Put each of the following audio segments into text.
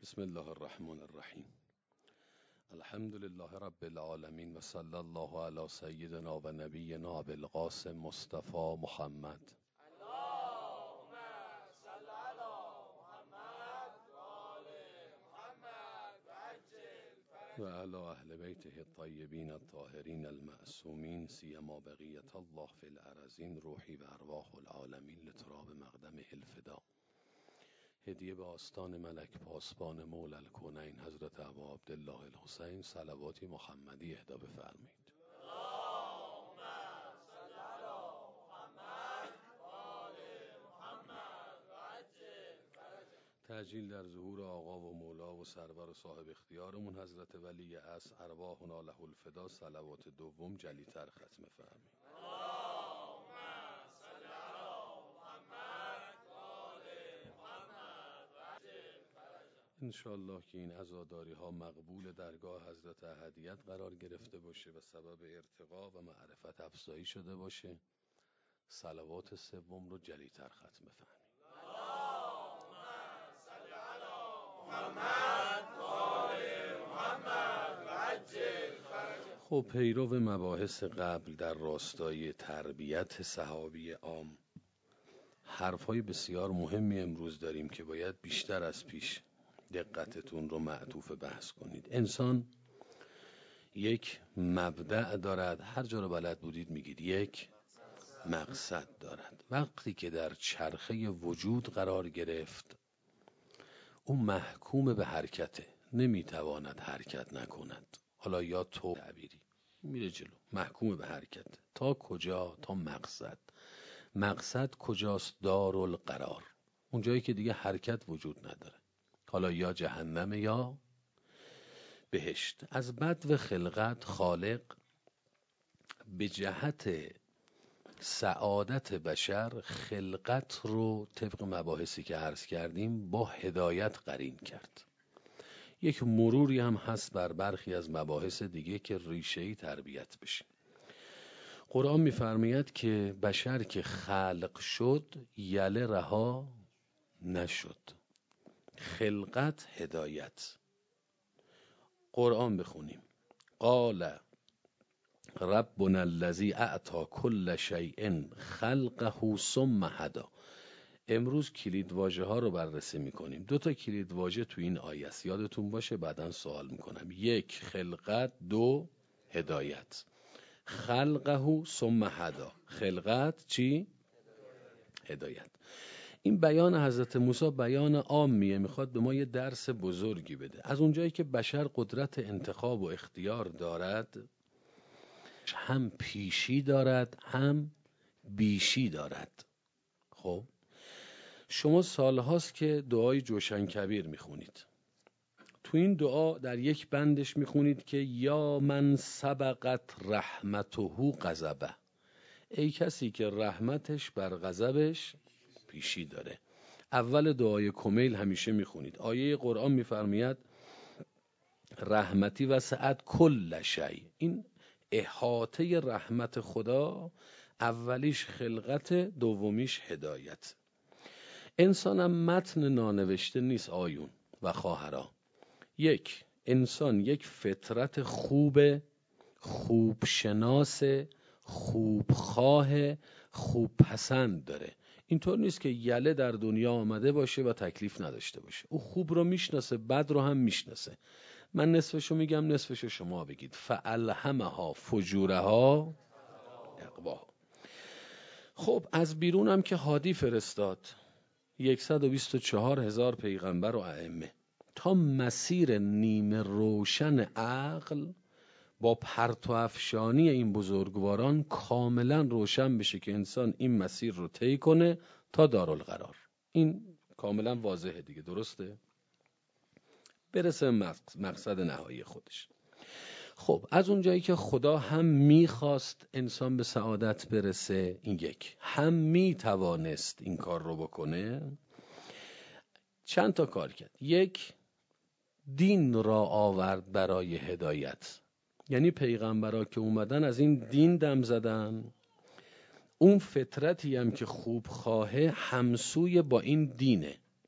بسم الله الرحمن الرحیم. الحمد لله رب العالمین و صلی الله علی سیدنا و نبینا ابوالقاسم مصطفی محمد. اللهم صل علی محمد و آل محمد و عجل فرجهم و علی اهل بیته الطیبین الطاهرین المعصومین سیما بقیة الله فی الارضین روحی و ارواح العالمین لتراب مقدمه الفدا. هدیه به آستان ملک پاسبان مولا الکونین حضرت ابا عبدالله الحسین صلواتی محمدی اهدا بفرمایید. اللهم صل علی محمد و آل محمد و عجل فرجهم. تعجیل در ظهور آقا و مولا و سرور و صاحب اختیارمون حضرت ولی عصر ارواحنا له الفدا صلوات دوم جلیتر ختم فرمایید. اللهم صل علی محمد و آل محمد و عجل فرجهم. انشالله که این عزاداری ها مقبول درگاه حضرت احدیت قرار گرفته باشه و سبب ارتقا و معرفت افزایی شده باشه. صلوات سوم رو جلیتر ختم فرمایید. اللهم صل علی محمد و آل محمد و عجل فرجهم. خب پیرو مباحث قبل در راستای تربیت صحابی عام حرفای بسیار مهمی امروز داریم که باید بیشتر از پیش دقتتون رو معطوف بحث کنید. انسان یک مبدأ دارد، هر جا رو بلد بودید میگید یک مقصد دارد. وقتی که در چرخه وجود قرار گرفت او محکوم به حرکته، نمیتواند حرکت نکند. حالا یا تو تعبیری میره جلو، محکوم به حرکت. تا کجا؟ تا مقصد. مقصد کجاست؟ دارالقرار، اون جایی که دیگه حرکت وجود نداره، حالا یا جهنم یا بهشت. از بدو خلقت خالق به جهت سعادت بشر خلقت رو طبق مباحثی که عرض کردیم با هدایت قرین کرد. یک مروری هم هست بر برخی از مباحث دیگه که ریشه‌ای تربیت بشه. قرآن می‌فرماید که بشر که خلق شد یله رها نشد. خلقت هدایت. قرآن بخونیم. قال ربنا الذی اعطی کل شیء خلقه ثم هدی. امروز کلیدواژه ها رو بررسی میکنیم. 2 کلیدواژه تو این آیه است، یادتون باشه بعداً سوال میکنم. 1 خلقت، 2 هدایت. خلقه ثم هدی. خلقت چی؟ هدایت. این بیان حضرت موسی بیان عامیه، میخواد به ما یه درس بزرگی بده. از اونجایی که بشر قدرت انتخاب و اختیار دارد، هم پیشی دارد هم بیشی دارد. خب شما سالهاست که دعای جوشن کبیر میخونید. تو این دعا در یک بندش میخونید که یا من سبقت رحمته غضبه، ای کسی که رحمتش بر غضبش پیشی داره. اول دعای کمیل همیشه میخونید. آیه قرآن میفرماید رحمتی وسعت کل شیء. این احاطه رحمت خدا اولیش خلقت، دومیش هدایت. انسانم متن نانوشته نیست آیون و خواهران. یک انسان یک فطرت خوب، خوب شناس، خوب خواه، خوب پسند داره. اینطور نیست که یله در دنیا آمده باشه و تکلیف نداشته باشه. او خوب رو میشناسه، بد رو هم میشناسه. من نصفشو میگم، نصفشو شما بگید. فالهمها فجورها تقواها. خب از بیرونم که هادی فرستاد 124,000 پیغمبر و ائمه تا مسیر نیمه روشن عقل با پرتو افشانی این بزرگواران کاملا روشن بشه که انسان این مسیر رو طی کنه تا دارالقرار. این کاملا واضحه دیگه، درسته؟ برسه مقصد نهایی خودش. خب از اونجایی که خدا هم میخواست انسان به سعادت برسه، این یک، هم میتوانست این کار رو بکنه، چند تا کار کرد. یک، دین را آورد برای هدایت. یعنی پیغمبرها که اومدن از این دین دم زدن. اون فطرتی هم که خوب خواهه همسوی با این دینه.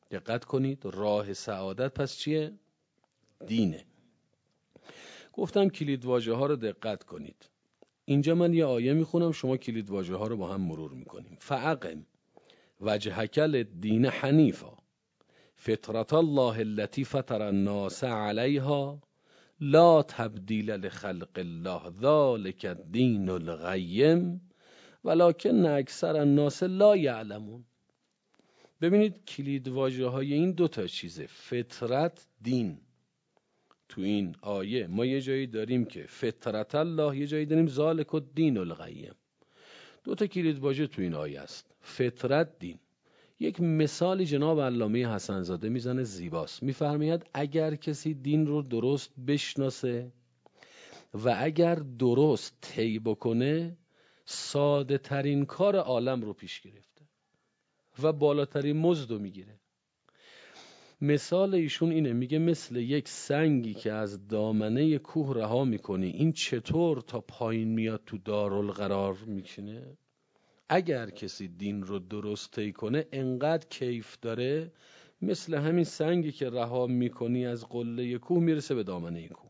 دقت کنید، راه سعادت پس چیه؟ دینه. گفتم کلید واژه ها رو دقت کنید. اینجا من یه آیه میخونم، شما کلید واژه ها رو با هم مرور میکنیم. فاقم وجهک للدین حنیفا فطرة الله التي فطر الناس علیها لا تبدیل لخلق الله ذلک الدین القیم ولکن اکثر الناس لا یعلمون. ببینید کلید واژه های این دوتا چیزه، فطرت، دین. تو این آیه ما یه جایی داریم که فطرت الله، یه جایی داریم ذالک الدین القیم. دوتا کلید واژه تو این آیه است، فطرت، دین. یک مثالی جناب علامه حسن زاده میزنه زیباست، میفرماید اگر کسی دین رو درست بشناسه و اگر درست طی بکنه، ساده ترین کار عالم رو پیش گرفته و بالاترین مزد رو میگیره. مثال ایشون اینه، میگه مثل یک سنگی که از دامنه کوه رها میکنی، این چطور تا پایین میاد تو دارالقرار میشینه؟ اگر کسی دین رو درست طی کنه انقدر کیف داره، مثل همین سنگی که رها میکنی از قله کوه میرسه به دامنه کوه.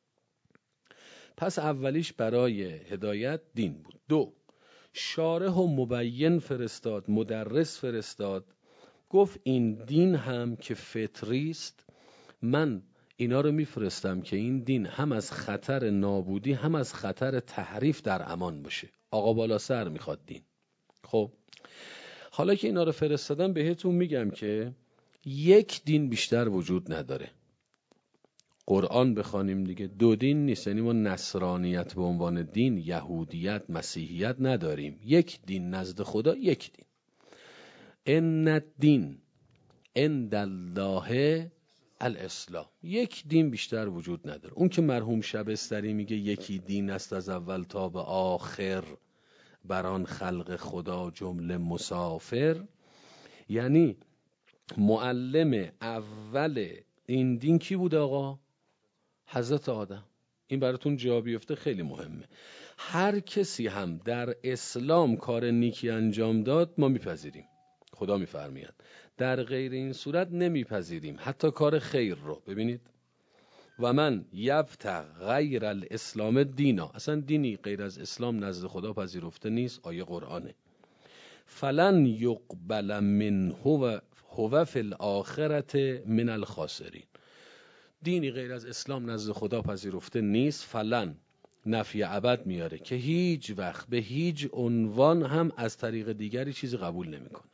پس اولیش برای هدایت دین بود. دو، شارح و مبین فرستاد، مدرس فرستاد، گفت این دین هم که فطری است، من اینا رو میفرستم که این دین هم از خطر نابودی هم از خطر تحریف در امان باشه. آقا بالا سر میخواد دین. خب حالا که اینا رو فرستادم بهتون میگم که یک دین بیشتر وجود نداره. قرآن بخوانیم دیگه، دو دین نیست، یعنی ما نصرانیت به عنوان دین، یهودیت، مسیحیت نداریم. یک دین نزد خدا، یک دین. ان الدین عند الله الاسلام. یک دین بیشتر وجود نداره. اون که مرحوم شبستری میگه یکی دین است از اول تا به آخر بر آن خلق خدا جمله مسافر، یعنی معلم اول این دین کی بود آقا؟ حضرت آدم. این براتون جا بیفته خیلی مهمه. هر کسی هم در اسلام کار نیکی انجام داد ما میپذیریم، خدا میفرماید. در غیر این صورت نمیپذیریم، حتی کار خیر رو. ببینید و من یبتغ غیر الاسلام دینا، اصلا دینی غیر از اسلام نزد خدا پذیرفته نیست. آیه قرآنه. فلن یقبل منه هو فی الاخرة من الخاسرین. دینی غیر از اسلام نزد خدا پذیرفته نیست. فلن نفی ابد میاره که هیچ وقت به هیچ عنوان هم از طریق دیگری چیزی قبول نمیکنه.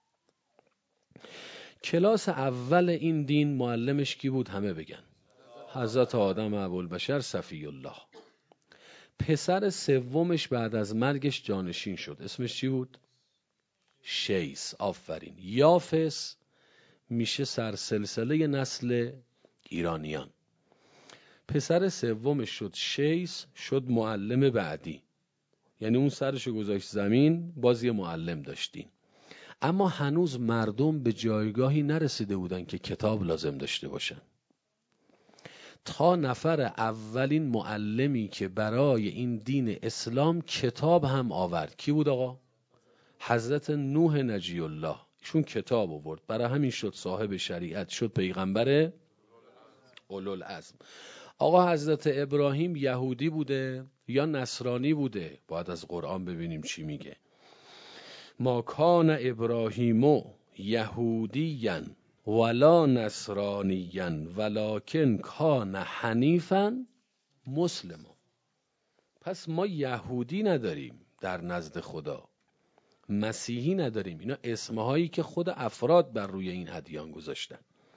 کلاس اول این دین معلمش کی بود؟ همه بگن حضرت آدم ابوالبشر صفی الله. پسر سومش بعد از مرگش جانشین شد، اسمش چی بود؟ شیس. آفرین. یافس میشه سرسلسله نسل ایرانیان. پسر سومش شد شیس، شد معلم بعدی، یعنی اون سرشو گذاشت زمین، باز یه معلم داشتین. اما هنوز مردم به جایگاهی نرسیده بودن که کتاب لازم داشته باشن، تا نفر اولین معلمی که برای این دین اسلام کتاب هم آورد کی بود آقا؟ حضرت نوح نجی الله. ایشون کتاب آورد، برای همین شد صاحب شریعت، شد پیغمبر اولوالعزم. آقا حضرت ابراهیم یهودی بوده یا نصرانی بوده؟ باید از قرآن ببینیم چی میگه. ما کان ابراهیم یهودیاً ولا نصرانیاً ولکن کان حنیفاً مسلما. پس ما یهودی نداریم در نزد خدا، مسیحی نداریم. اینا اسمهایی که خود افراد بر روی این ادیان گذاشتن،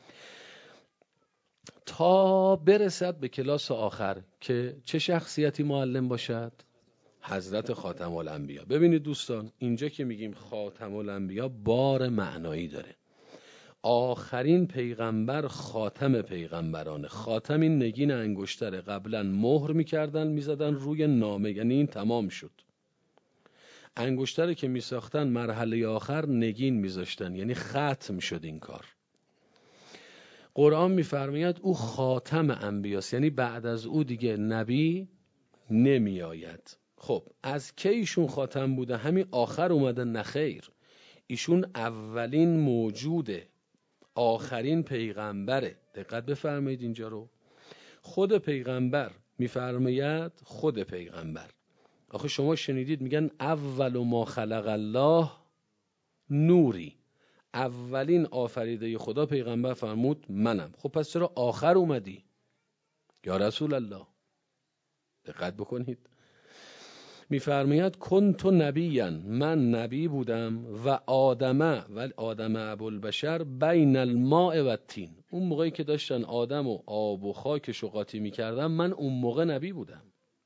تا برسد به کلاس آخر که چه شخصیتی معلم باشد؟ حضرت خاتم الانبیا. ببینید دوستان، اینجا که میگیم خاتم الانبیا بار معنایی داره. آخرین پیغمبر خاتم پیغمبرانه. خاتم این نگین انگشتره، قبلا مهر میکردن میزدن روی نامه، یعنی این تمام شد. انگشتره که میساختن مرحله آخر نگین میذاشتن، یعنی ختم شد این کار. قرآن میفرماید او خاتم انبیاست، یعنی بعد از او دیگه نبی نمی آید. خب از کی ایشون خاتم بوده؟ همین آخر اومده؟ نخیر، ایشون اولین موجوده، آخرین پیغمبره. دقت بفرمایید اینجا رو. خود پیغمبر میفرماید خود پیغمبر. آخه شما شنیدید میگن اول ما خلق الله نوری، اولین آفریده خدا پیغمبر فرمود منم. خب پس چرا آخر اومدی یا رسول الله؟ دقت بکنید. میفرماید کنت نبیا، من نبی بودم، و آدم ابوالبشر بین الماء و الطین. اون موقعی که داشتن آدم و آب و خاکش رو قاطی میکردن، من اون موقع نبی بودم.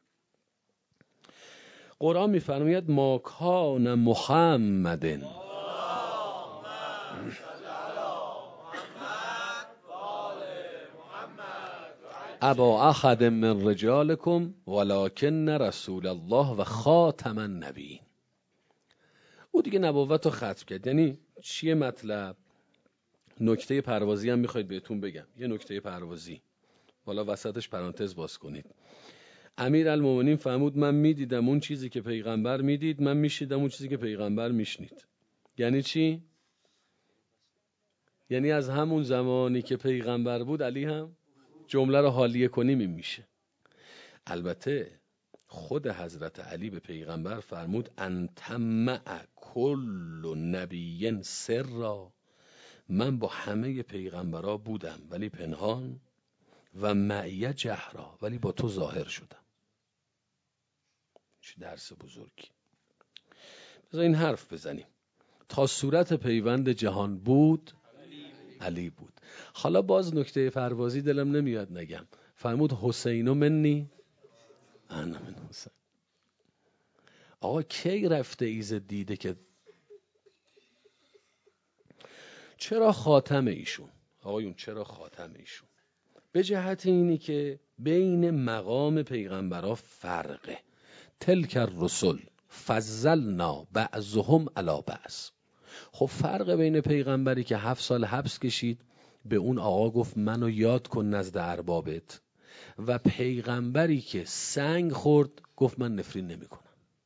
قرآن میفرماید ما کان محمد ابا احد من رجالکم ولکن رسول الله و خاتم النبیین. او دیگه نبوت رو ختم کرد. یعنی چیه مطلب؟ نکته پروازی هم میخواید بهتون بگم. یه نکته پروازی، حالا وسطش پرانتز باز کنید. امیرالمومنین فرمود من میدیدم اون چیزی که پیغمبر میدید، من میشنیدم اون چیزی که پیغمبر میشنید. یعنی چی؟ یعنی از همون زمانی که پیغمبر بود علی هم جمله رو حالیه کنیم این میشه. البته خود حضرت علی به پیغمبر فرمود انت مع کل نبی سرا، من با همه پیغمبرها بودم ولی پنهان، و معیه جهرا، ولی با تو ظاهر شدم. چه درس بزرگی. بذار این حرف بزنیم. تا صورت پیوند جهان بود علی بود. حالا باز نکته پروازی دلم نمیاد نگم. فرمود حسین منی انا من حسین. آقا کی رفته ایز دیده که چرا خاتم ایشون؟ آقایون چرا خاتم ایشون؟ به جهت اینی که بین مقام پیغمبرها فرقه. تلک الرسل فضلنا بعضهم علی بعض. خب فرق بین پیغمبری که 7 سال حبس کشید به اون آقا گفت منو یاد کن نزد اربابت، و پیغمبری که سنگ خورد گفت من نفرین نمی کنم.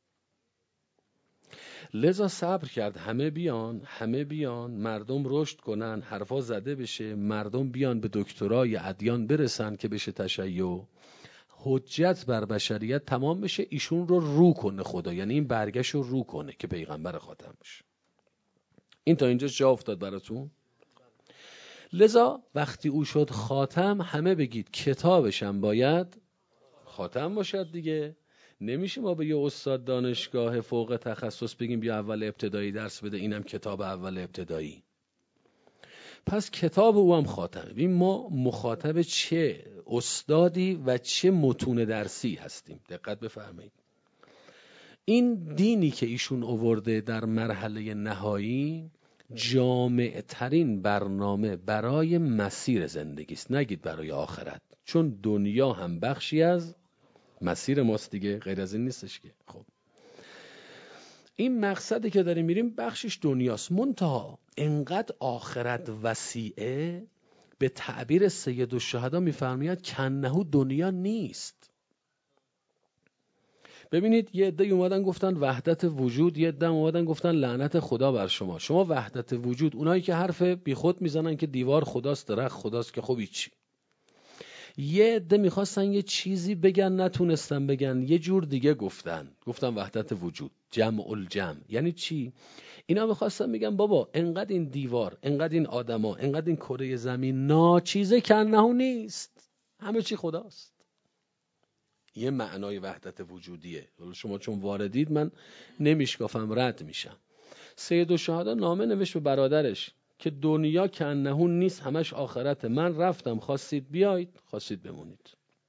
لذا صبر کرد همه بیان مردم رشد کنن، حرفا زده بشه، مردم بیان به دکترای ادیان برسن که بشه تشیع، حجت بر بشریت تمام بشه، ایشون رو کنه خدا، یعنی این برگش رو رو کنه که پیغمبر خاتم بشه. این تا اینجا جا افتاد براتون؟ لذا وقتی او شد خاتم، همه بگید کتابشم باید خاتم باشد دیگه. نمیشه ما به یه استاد دانشگاه فوق تخصص بگیم بیا اول ابتدایی درس بده، اینم کتاب اول ابتدایی. پس کتاب او هم خاتمه. ببین ما مخاطب چه استادی و چه متون درسی هستیم. دقت بفرمایید. این دینی که ایشون آورده در مرحله نهایی جامع ترین برنامه برای مسیر زندگی است، نگید برای آخرت، چون دنیا هم بخشی از مسیر ماست دیگه، غیر از این نیستش که. خب این مقصدی که داریم میریم بخشش دنیاست، منتها انقدر آخرت وسیعه. به تعبیر سید الشهدا میفرماید کنه دنیا نیست. ببینید یه عده اومدن گفتن وحدت وجود، یه عده اومدن گفتن لعنت خدا بر شما. شما وحدت وجود، اونایی که حرف بیخود میزنن که دیوار خداست، درخت خداست، که خب هیچی. یه عده میخواستن یه چیزی بگن نتونستن بگن، یه جور دیگه گفتن وحدت وجود، جمع الجمع. یعنی چی؟ اینا میخواستن بگن بابا انقدر این دیوار، انقدر این آدما، انقدر این کره زمین ناچیزه کنه نیست، همه چی خداست. یه معنای وحدت وجودیه. شما چون واردید من نمیشکافم، رد میشم. سید الشهدا نامه نوشت به برادرش که دنیا کنه نیست، همش آخرته. من رفتم، خواستید بیایید، خواستید بمونید.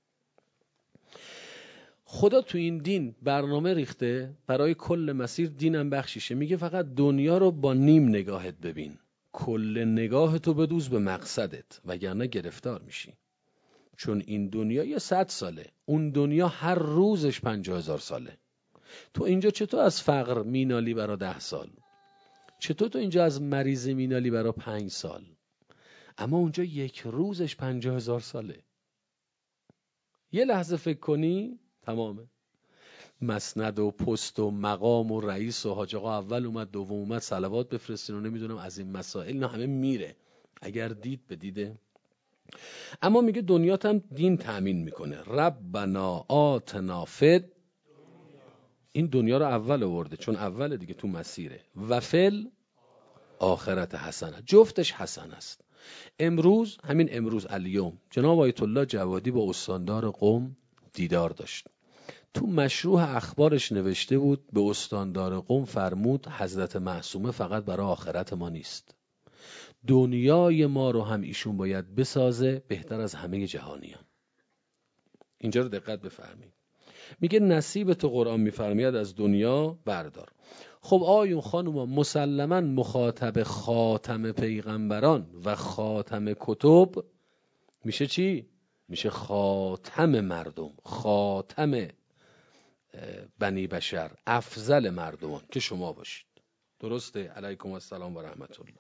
خدا تو این دین برنامه ریخته برای کل مسیر. دینم بخشیشه، میگه فقط دنیا رو با نیم نگاهت ببین، کل نگاهتو بدوز به مقصدت، وگرنه گرفتار میشی. چون این دنیا یه 100 ساله، اون دنیا هر روزش 50,000 ساله. تو اینجا چطور از فقر مینالی برا 10 سال؟ چطور تو اینجا از مریضی مینالی برا 5 سال؟ اما اونجا یک روزش 50,000 ساله. یه لحظه فکر کنی تمامه. مسند و پست و مقام و رئیس و حاج آقا اول اومد، دوم اومد، صلوات بفرستین و نمیدونم از این مسائل، اینا همه میره. اگر دید به دیده. اما میگه دنیات هم دین تأمین میکنه. ربنا آتنا فد، این دنیا رو اول آورده چون اول دیگه تو مسیره. و فل آخرت حسنه، جفتش حسن است. امروز، همین امروز الیوم، جناب آیت الله جوادی با استاندار قم دیدار داشت. تو مشروح اخبارش نوشته بود به استاندار قم فرمود حضرت معصومه فقط برای آخرت ما نیست، دنیای ما رو هم ایشون باید بسازه بهتر از همه جهانیان. اینجا رو دقت بفرمایید. میگه نصیب تو قرآن میفرماید از دنیا بردار. خب آیون خانوما مسلماً مخاطب خاتم پیغمبران و خاتم کتب میشه چی؟ میشه خاتم مردم، خاتم بنی بشر، افضل مردمان که شما باشید. درسته؟ علیکم السلام و رحمت الله.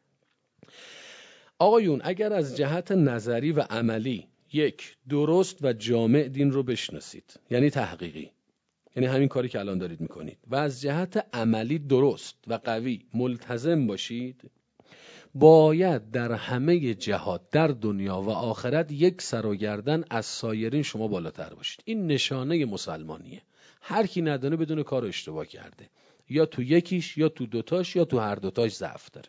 آقایون اگر از جهت نظری و عملی یک درست و جامع دین رو بشناسید، یعنی تحقیقی، یعنی همین کاری که الان دارید میکنید، و از جهت عملی درست و قوی ملتزم باشید، باید در همه جهات در دنیا و آخرت یک سر و گردن از سایرین شما بالاتر باشید. این نشانه مسلمانیه. هر کی ندانه بدون کار اشتباه کرده، یا تو یکیش یا تو دوتاش یا تو هر دوتاش ضعف داره.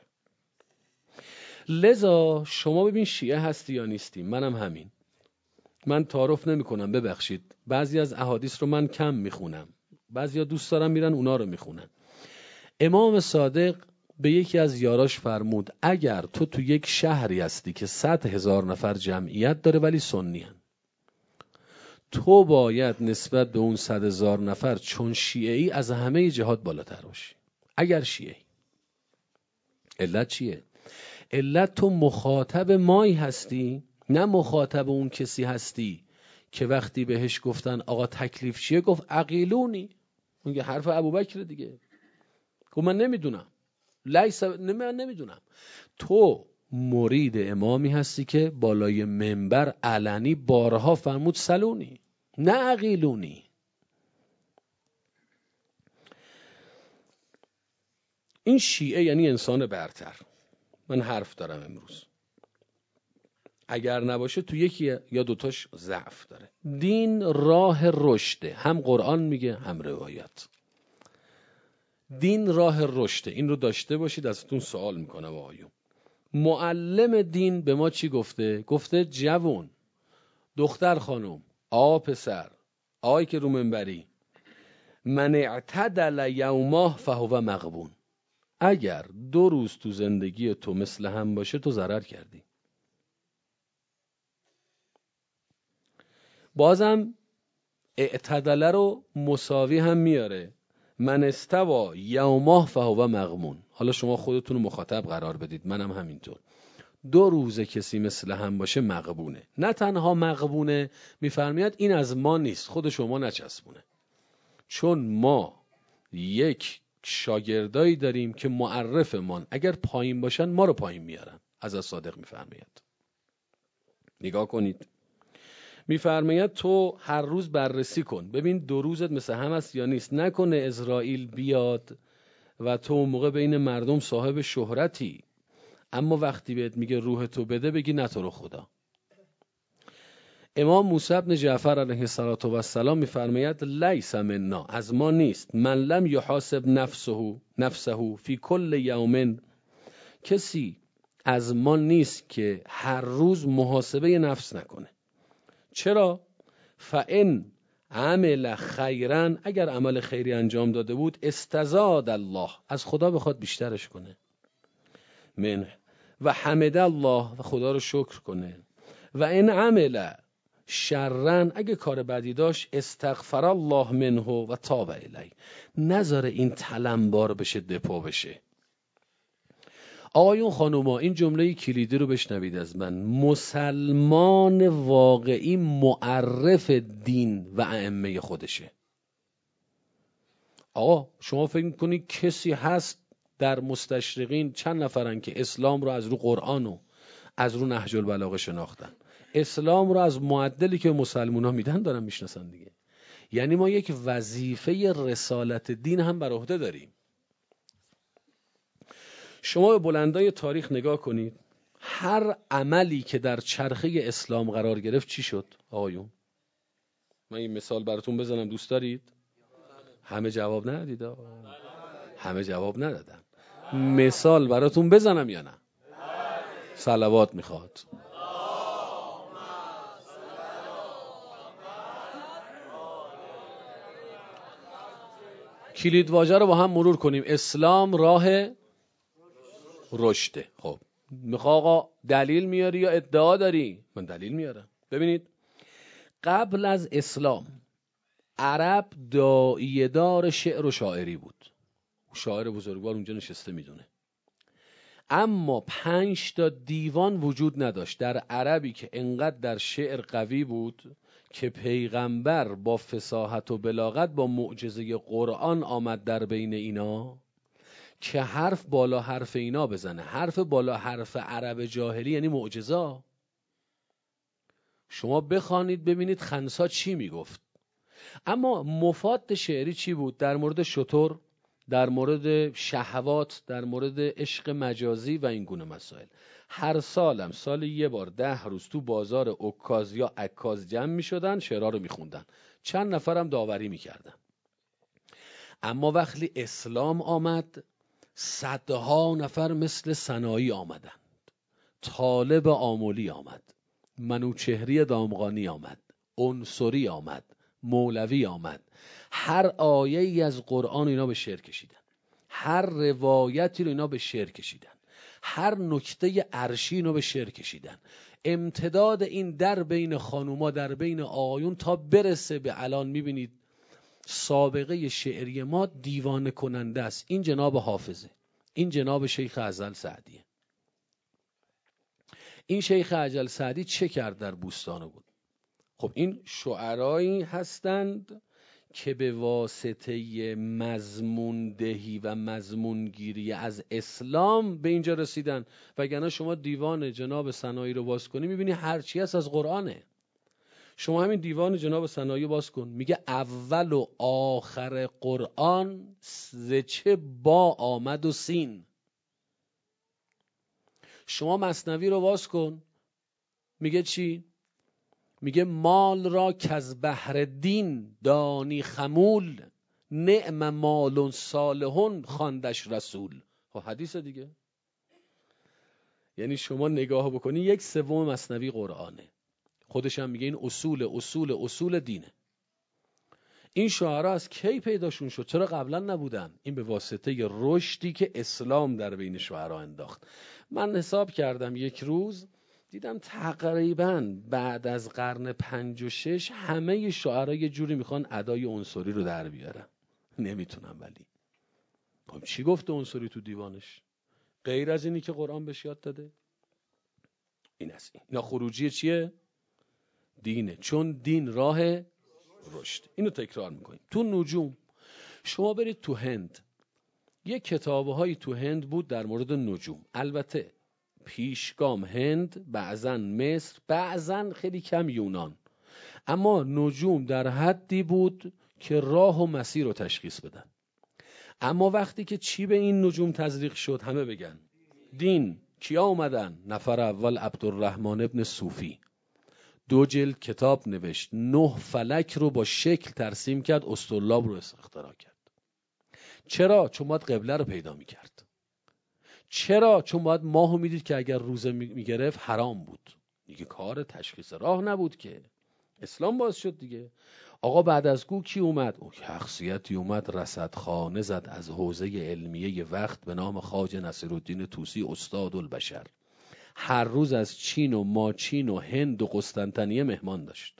لذا شما ببین شیعه هستی یا نیستی، منم همین. من تعارف نمی کنم، ببخشید بعضی از احادیث رو من کم میخونم، بعضیا دوست دارم میرن اونا رو میخونن. امام صادق به یکی از یاراش فرمود اگر تو یک شهری هستی که 100,000 نفر جمعیت داره ولی سنی هن، تو باید نسبت به اون 100,000 نفر چون شیعه‌ای از همه جهات بالاتر باشی. اگر شیعه‌ای. علت چیه؟ علت تو مخاطب مایی هستی، نه مخاطب اون کسی هستی که وقتی بهش گفتن آقا تکلیف چیه گفت عقیلونی. اون حرف ابوبکر دیگه، گفت من نمیدونم، من نمیدونم. تو مرید امامی هستی که بالای منبر علنی بارها فرمود سلونی، نه عقیلونی. این شیعه یعنی انسان برتر. من حرف دارم امروز، اگر نباشه تو یکی یا دوتاش ضعف داره. دین راه رشده، هم قرآن میگه هم روایت. دین راه رشده، این رو داشته باشید. ازتون سوال میکنم آقایون، معلم دین به ما چی گفته؟ گفته جوون، دختر خانم، آقا پسر، آقایی که رو منبری، من اعتدل یوماه فهو مغبون. اگر 2 روز تو زندگی تو مثل هم باشه تو ضرر کردی. بازم اعتدله رو مساوی هم میاره، من استوا یوماه فهو مغمون. حالا شما خودتون رو مخاطب قرار بدید، منم همینطور. 2 روز کسی مثل هم باشه مغبونه. نه تنها مغبونه، میفرماید این از ما نیست، خود شما نچسبونه. چون ما یک شاگردایی داریم که معرفمان، اگر پایین باشن ما رو پایین میارن. از صادق میفرماید نگاه کنید، میفرماید تو هر روز بررسی کن ببین 2 روزت مثل هم است یا نیست. نکنه اسرائیل بیاد و تو اون موقع بین مردم صاحب شهرتی، اما وقتی بهت میگه روح تو بده بگی نه تو رو خدا. امام موسی بن جعفر علیه السلام میفرماید لیس منا، از ما نیست، من لم یحاسب نفسه فی کل یوم، کسی از ما نیست که هر روز محاسبه نفس نکنه. چرا؟ فان عمل خیرا، اگر عمل خیری انجام داده بود استزاد الله، از خدا بخواد بیشترش کنه، من و حمد الله، و خدا رو شکر کنه، و ان عمل شرن، اگه کار بدی داشت استغفر الله منه و تاب الی، نذاره این تلمبار بشه، دپو بشه. آقایون خانوما این جمله کلیدی رو بشنوید از من. مسلمان واقعی معرف دین و ائمه خودشه. آقا شما فکر میکنید کسی هست در مستشرقین چند نفرن که اسلام رو از رو قرآن و از رو نهج البلاغه شناختن؟ اسلام رو از معدلی که مسلمونا میدن دارن میشناسن دیگه. یعنی ما یک وظیفه رسالت دین هم بر عهده داریم. شما به بلندای تاریخ نگاه کنید، هر عملی که در چرخه اسلام قرار گرفت چی شد آقایون؟ من این مثال براتون بزنم، دوست دارید؟ همه جواب ندادید. همه جواب ندادن. مثال براتون بزنم یا نه؟ صلوات میخواد. کلید واژه رو با هم مرور کنیم. اسلام راه رشده. خب میخواد آقا دلیل میاری یا ادعا داری؟ من دلیل میارم. ببینید قبل از اسلام عرب داعیه دار شعر و شاعری بود. شاعر بزرگوار اونجا نشسته میدونه. اما 5 تا دیوان وجود نداشت در عربی که انقدر در شعر قوی بود که پیغمبر با فصاحت و بلاغت با معجزه قرآن آمد در بین اینا که حرف بالا حرف اینا بزنه. حرف بالا حرف عرب جاهلی یعنی معجزه. شما بخوانید ببینید خنسا چی میگفت. اما مفاد شعری چی بود؟ در مورد شتر، در مورد شهوات، در مورد عشق مجازی و این گونه مسائل. هر سالم سال یه بار 10 روز تو بازار عکاز یا عکاز جمع می شدن، شعرها رو می خوندن. چند نفرم داوری می کردن. اما وقتی اسلام آمد صدها نفر مثل سنایی آمدند. طالب آملی آمد، منوچهری دامغانی آمد، عنصری آمد، مولوی آمد. هر آیه ای از قرآن اینا به شعر کشیدن، هر روایتی رو اینا به شعر کشیدن، هر نکته عرشی اینا به شعر کشیدن. امتداد این در بین خانوما، در بین آقایون تا برسه به الان میبینید سابقه شعری ما دیوانه کننده است. این جناب حافظه، این جناب شیخ اعظل سعدیه. این شیخ اعظل سعدی چه کرد در بوستان بود؟ خب این شعرایی هستند که به واسطه مضمون دهی و مضمون گیری از اسلام به اینجا رسیدن. وگرنه شما دیوان جناب سنایی رو باز کنی میبینی هرچی هست از قرآنه. شما همین دیوان جناب سنایی باز کن، میگه اول و آخر قرآن ز چه با آمد و سین. شما مثنوی رو باز کن، میگه چی؟ میگه مال را کز بحر دین دانی خمول، نعم مال صالحون خواندش رسول. خب حدیث دیگه. یعنی شما نگاه بکنی 1/3 مثنوی قرآنه. خودش هم میگه این اصول دینه. این شعرها از کی پیداشون شد؟ چرا قبلا نبودن؟ این به واسطه رشدی که اسلام در بین شعرها انداخت. من حساب کردم یک روز دیدم تقریبا بعد از قرن 5 و 6 همه شعرها یه جوری میخوان ادای عنصری رو در بیارن. نمیتونم. ولی خب چی گفته عنصری تو دیوانش غیر از اینی که قرآن بهش یاد داده؟ این است. اینا خروجی چیه؟ دینه. چون دین راه رشد. اینو تکرار میکنیم. تو نجوم شما برید تو هند، یه کتابهایی تو هند بود در مورد نجوم. البته پیشگام هند، بعضن مصر، بعضن خیلی کم یونان. اما نجوم در حدی بود که راه و مسیر رو تشخیص بدن. اما وقتی که چی به این نجوم تزریق شد همه بگن دین. کیا اومدن؟ نفر اول عبدالرحمن ابن صوفی 2 جلد کتاب نوشت، 9 فلک رو با شکل ترسیم کرد، اسطرلاب رو اختراع کرد. چرا؟ چون باید قبله رو پیدا میکرد. چرا؟ چون باید ماهو میدید که اگر روزه میگرفت حرام بود. دیگه کار تشخیص راه نبود که. اسلام باز شد دیگه. آقا بعد از کو کی اومد؟ او شخصیتی اومد رصدخانه زد از حوزه علمیه وقت به نام خواجه نصیرالدین طوسی استاد البشر. هر روز از چین و ماچین و هند و قسطنطنیه مهمان داشت.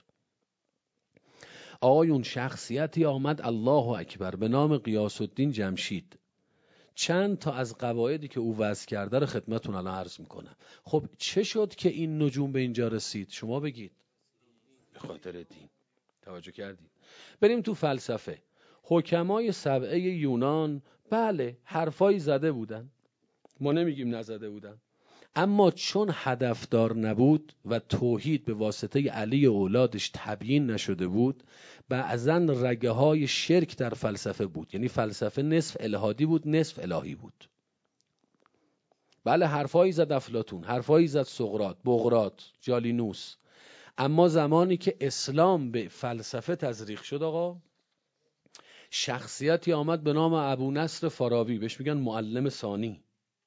آقایون شخصیتی آمد الله اکبر به نام غیاث الدین جمشید. چند تا از قواعدی که او وضع کرده رو خدمتتون الان عرض میکنم. خب چه شد که این نجوم به اینجا رسید؟ شما بگید. به خاطر دین. توجه کردید؟ بریم تو فلسفه. حکمای 7 یونان بله حرفایی زده بودن، ما نمیگیم نزده بودن، اما چون هدفدار نبود و توحید به واسطه علی اولادش تبیین نشده بود، بعضاً رگه های شرک در فلسفه بود. یعنی فلسفه نصف الهادی بود نصف الهی بود. بله حرفایی زد افلاطون، حرفایی زد سقراط، بقراط، جالینوس، اما زمانی که اسلام به فلسفه تزریق شد آقا، شخصیتی آمد به نام ابو نصر فارابی، بهش میگن معلم ثانی.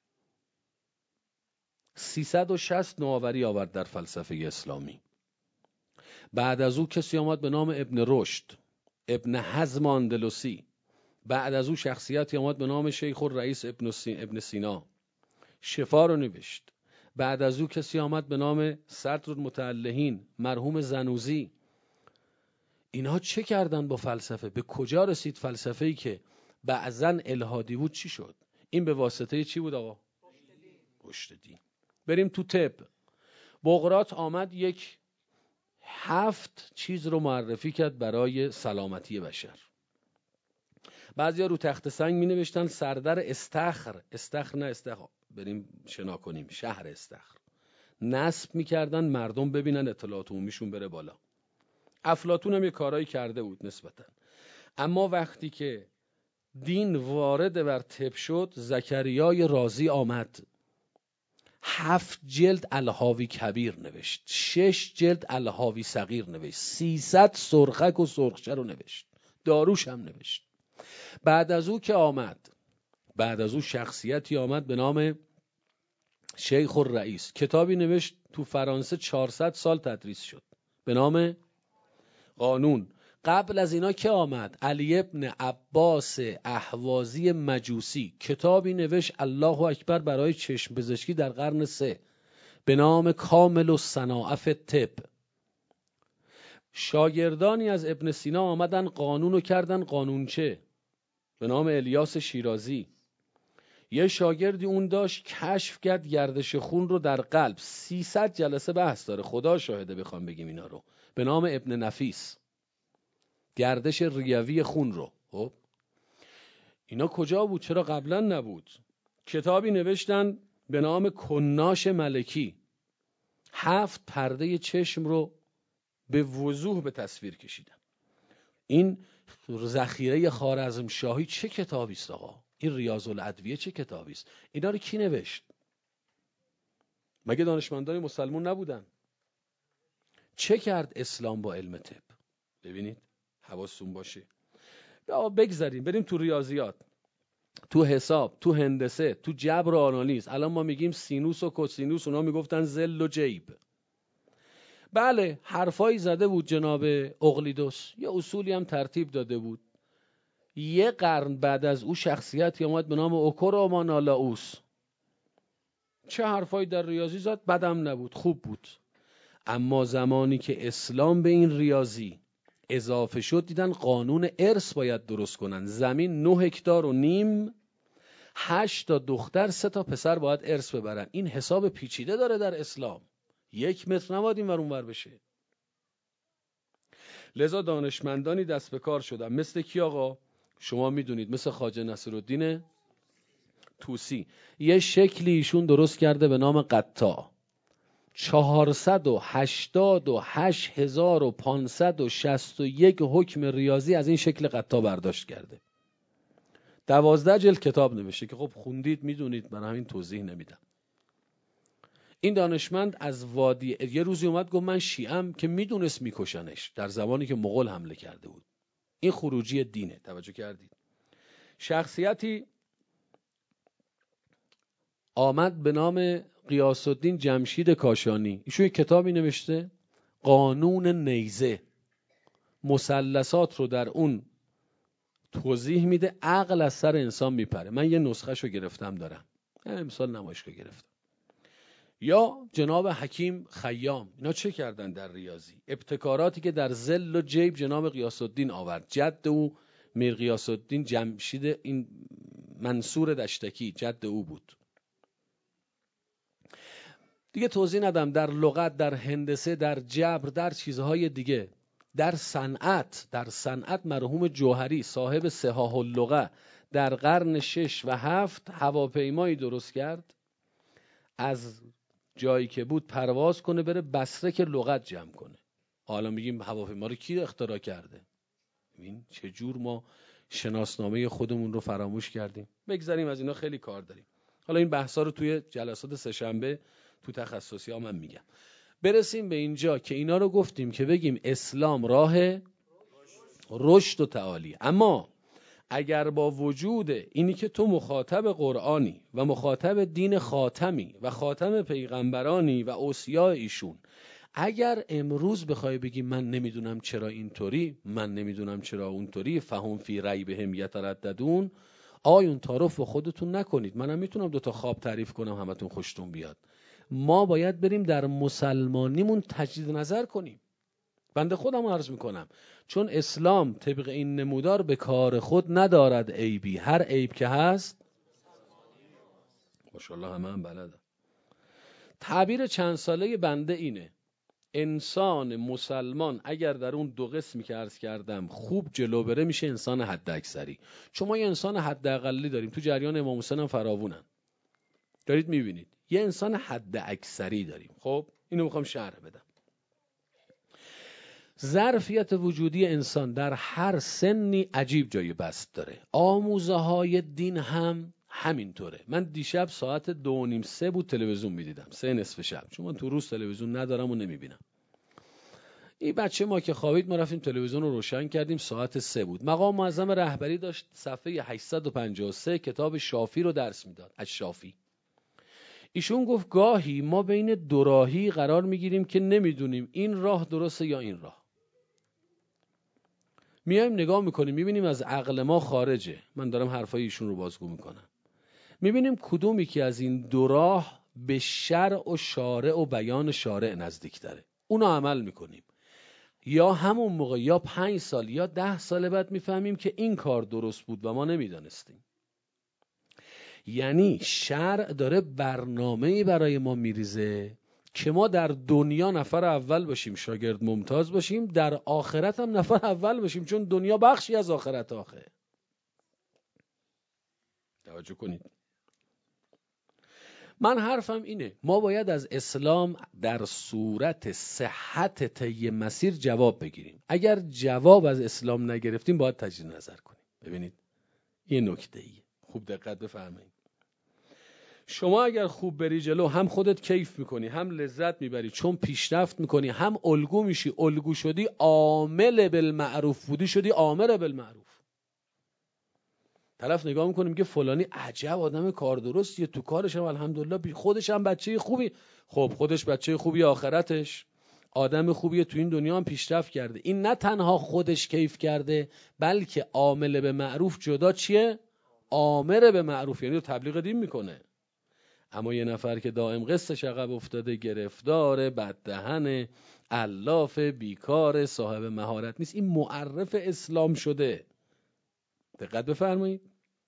360 نوآوری آورد در فلسفه اسلامی. بعد از او کسی آمد به نام ابن رشد، ابن حزم اندلسی. بعد از او شخصیتی آمد به نام شیخ الرئیس ابن سینا، شفا رو نوشت. بعد از او کسی آمد به نام صدر المتألهین، مرحوم زنوزی. اینها چه کردن با فلسفه؟ به کجا رسید فلسفه‌ای که بعضاً الحادی بود چی شد؟ این به واسطه چی بود آقا؟ رشد دین. بریم تو طب. بقراط آمد 7 چیز رو معرفی کرد برای سلامتی بشر. بعضیا رو تخت سنگ می نوشتن سردر استخر، بریم شنا کنیم، شهر استخر نصب می کردن مردم ببینن اطلاعات عمومیشون بره بالا. افلاطون هم یه کارایی کرده بود نسبتا. اما وقتی که دین وارد بر طب شد، زکریای رازی آمد 7 جلد الحاوی کبیر نوشت، 6 جلد الحاوی صغیر نوشت، 300 سرخک و سرخشه رو نوشت، داروش هم نوشت. بعد از او که آمد، بعد از او شخصیتی آمد به نام شیخ الرئیس، کتابی نوشت تو فرانسه 400 سال تدریس شد به نام قانون. قبل از اینا که آمد علی ابن عباس اهوازی مجوسی، کتابی نوشت الله اکبر برای چشم پزشکی در قرن 3 به نام کامل الصناعه فی الطب. شاگردانی از ابن سینا آمدن قانونو کردن قانونچه به نام الیاس شیرازی. یه شاگردی اون داشت کشف کرد گردش خون رو در قلب، 300 جلسه بحث داره، خدا شاهده بخوام بگیم اینا رو، به نام ابن نفیس، گردش ریوی خون رو. خب اینا کجا بود؟ چرا قبلا نبود؟ کتابی نوشتن به نام کناش ملکی، 7 پرده چشم رو به وضوح به تصویر کشیدن. این ذخیره خوارزمشاهی چه کتابی است آقا؟ این ریاض الادویه چه کتابی است؟ اینا رو کی نوشت؟ مگه دانشمندان مسلمون نبودن؟ چه کرد اسلام با علم طب؟ ببینید حواستون باشه. یا بگذاریم بریم تو ریاضیات، تو حساب، تو هندسه، تو جبر و آنالیز. الان ما میگیم سینوس و کوسینوس، اونا میگفتن زل و جیب. بله حرفایی زده بود جناب اقلیدس، یه اصولی هم ترتیب داده بود. یه قرن بعد از او شخصیتی آمد به نام اوکورامانالاوس، چه حرفایی در ریاضی زد، بدم نبود، خوب بود. اما زمانی که اسلام به این ریاضی اضافه شد، دیدن قانون ارث باید درست کنن. زمین 9.5 هکتار، 8 تا دختر 3 تا پسر باید ارث ببرن. این حساب پیچیده داره در اسلام، 1 متر نباید این ور اون ور بشه. لذا دانشمندانی دست به کار شدن، مثل کی آقا؟ شما میدونید، مثل خواجه نصرالدین طوسی. یه شکلی ایشون درست کرده به نام قطاع، 488,561 حکم ریاضی از این شکل قطاع برداشت کرده. 12 جلد کتاب نوشته که خب خوندید میدونید، من همین توضیح نمیدم. این دانشمند از وادی یه روزی اومد گفت من شیعم، که میدونست میکشنش در زمانی که مغول حمله کرده بود. این خروجی دینه، توجه کردید؟ شخصیتی آمد به نام غیاث الدین جمشید کاشانی، ایشون یک کتابی نوشته قانون نیزه، مثلثات رو در اون توضیح میده، عقل از سر انسان میپره. من یه نسخهشو گرفتم دارم، امسال نمایشگاه گرفتم. یا جناب حکیم خیام، اینا چه کردن در ریاضی؟ ابتکاراتی که در ظل و جیب جناب غیاث الدین آورد. جد او میر غیاث الدین جمشید این منصور دشتکی جد او بود. دیگه توضیح ندم. در لغت، در هندسه، در جبر، در چیزهای دیگه، در صنعت مرحوم جوهری صاحب صحاح اللغه در قرن 6 و 7 هواپیمایی درست کرد، از جایی که بود پرواز کنه بره بصره که لغت جمع کنه. حالا میگیم هواپیما رو کی اختراع کرده؟ ببین چه جور ما شناسنامه خودمون رو فراموش کردیم. بگذاریم از اینا، خیلی کار داریم. حالا این بحثا رو توی جلسات سه‌شنبه تو تخصصی ها من میگم. برسیم به اینجا که اینا رو گفتیم که بگیم اسلام راه رشد و تعالی. اما اگر با وجود اینی که تو مخاطب قرآنی و مخاطب دین خاتمی و خاتم پیغمبرانی و اوصیاء ایشون، اگر امروز بخوای بگی من نمیدونم چرا اینطوری، من نمیدونم چرا اونطوری، فهم فی ریبهم یترددون، آیون تعارف با خودتون نکنید. منم میتونم 2 تا خواب تعریف کنم همتون خوشتون بیاد. ما باید بریم در مسلمانیمون تجدید نظر کنیم. بنده خودم عرض میکنم، چون اسلام طبق این نمودار به کار خود ندارد عیبی، هر عیب که هست ماشاءالله هم بلدم. تعبیر چند ساله بنده اینه: انسان مسلمان اگر در اون 2 قسمی که عرض کردم خوب جلو بره میشه انسان حد اکثری. چون ما یه انسان حد اقلی داریم، تو جریان امام حسین هم فراوونن، دارید میبینید یه انسان حد اکثری داریم. خب اینو میخوام شرح بدم. ظرفیت وجودی انسان در هر سنی عجیب جای بست داره. آموزه های دین هم همینطوره. من دیشب ساعت 2:30-3 بود تلویزیون میدیدم، 3 نصف شب، چون من تو روز تلویزیون ندارم و نمیبینم. این بچه ما که خوابید ما رفتیم تلویزیون رو روشن کردیم، ساعت 3 بود. مقام معظم رهبری داشت صفحه 853 کتاب شافی رو درس میداد، از شافی. ایشون گفت گاهی ما بین 2 راهی قرار میگیریم که نمیدونیم این راه درسته یا این راه. میایم نگاه میکنیم میبینیم از عقل ما خارجه. من دارم حرفای ایشون رو بازگو میکنم. میبینیم کدومی که از این 2 راه به شرع و شارع و بیان شارع نزدیک داره، اونو عمل میکنیم. یا همون موقع یا 5 سال یا 10 سال بعد میفهمیم که این کار درست بود و ما نمیدانستیم. یعنی شرع داره برنامه‌ای برای ما میریزه که ما در دنیا نفر اول باشیم، شاگرد ممتاز باشیم، در آخرت هم نفر اول باشیم، چون دنیا بخشی از آخرت آخه. توجه کنید. من حرفم اینه، ما باید از اسلام در صورت صحت طی مسیر جواب بگیریم. اگر جواب از اسلام نگرفتیم باید تجدید نظر کنیم. ببینید یه نکته‌ایه، خوب دقت بفرمایید. شما اگر خوب بری جلو هم خودت کیف میکنی، هم لذت میبری چون پیشرفت میکنی، هم الگو میشی. الگو شدی عامل بالمعروف بودی، شدی آمر بالمعروف. طرف نگاه میکنه میگه فلانی عجب آدم کار درستیه، تو کارش هم الحمدلله، خودش هم بچه خوبی. خب خودش بچه خوبی، آخرتش آدم خوبیه، تو این دنیا هم پیشرفت کرده. این نه تنها خودش کیف کرده بلکه عامل به معروف جدا چیه؟ آمر به معروف، یعنی تبلیغ دین میکنه. اما یه نفر که دائم قصه‌ش عقب افتاده، گرفتار، بددهن، علاف، بیکار، صاحب مهارت نیست، این معرف اسلام شده. دقت بفرمایید.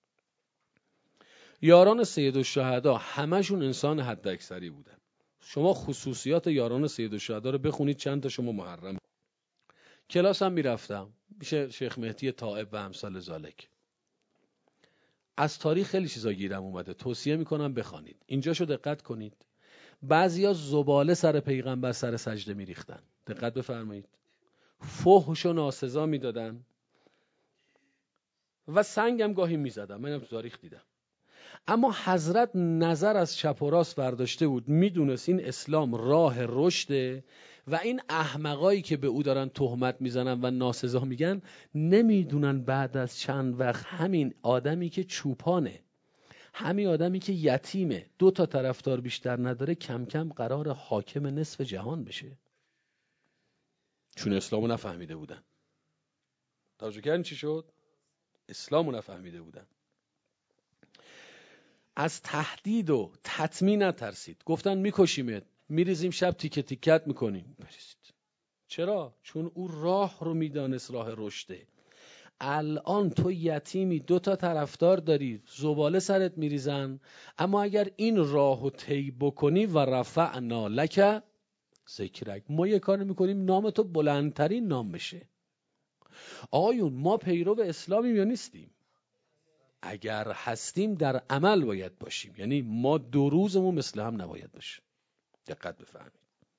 یاران سیدالشهدا همشون انسان حد اکثری بودن. شما خصوصیات یاران سیدالشهدا رو بخونید، چند تا شما محرم. کلاس هم میرفتم میشه شیخ مهدی طائب و امثال ذالک. از تاریخ خیلی چیزا گیرم اومده، توصیه میکنم بخوانید. اینجاشو دقت کنید. بعضیا زباله سر پیغمبر سر سجده میریختن. دقت بفرمایید. فحش و ناسزا میدادن و سنگم گاهی میزدن. منم تو تاریخ دیدم. اما حضرت نظر از چپ و راست برداشته بود، میدونست این اسلام راه رشده و این احمقایی که به او دارن تهمت میزنن و ناسزا میگن نمیدونن بعد از چند وقت همین آدمی که چوپانه، همین آدمی که یتیمه، 2 تا طرفدار بیشتر نداره، کم کم قرار حاکم نصف جهان بشه. چون اسلامو نفهمیده بودن. توجه کردین چی شد؟ اسلامو نفهمیده بودن. از تهدید و تطمیع نترسید. گفتن میکشیمت، میریزیم شب تیکه تیکت میکنیم. بریزید. چرا؟ چون او راه رو میدانست راه رشده. الان تو یتیمی، 2 تا طرفدار داری، زباله سرت میریزن، اما اگر این راهو طی بکنی و رفعنا لک ذکرک، ما یه کار میکنیم نام تو بلندترین نام بشه. آقایون ما پیرو اسلامیم یا نیستیم؟ اگر هستیم در عمل باید باشیم. یعنی ما 2 روزمون مثل هم نباید باشه. دقت بفرمایید.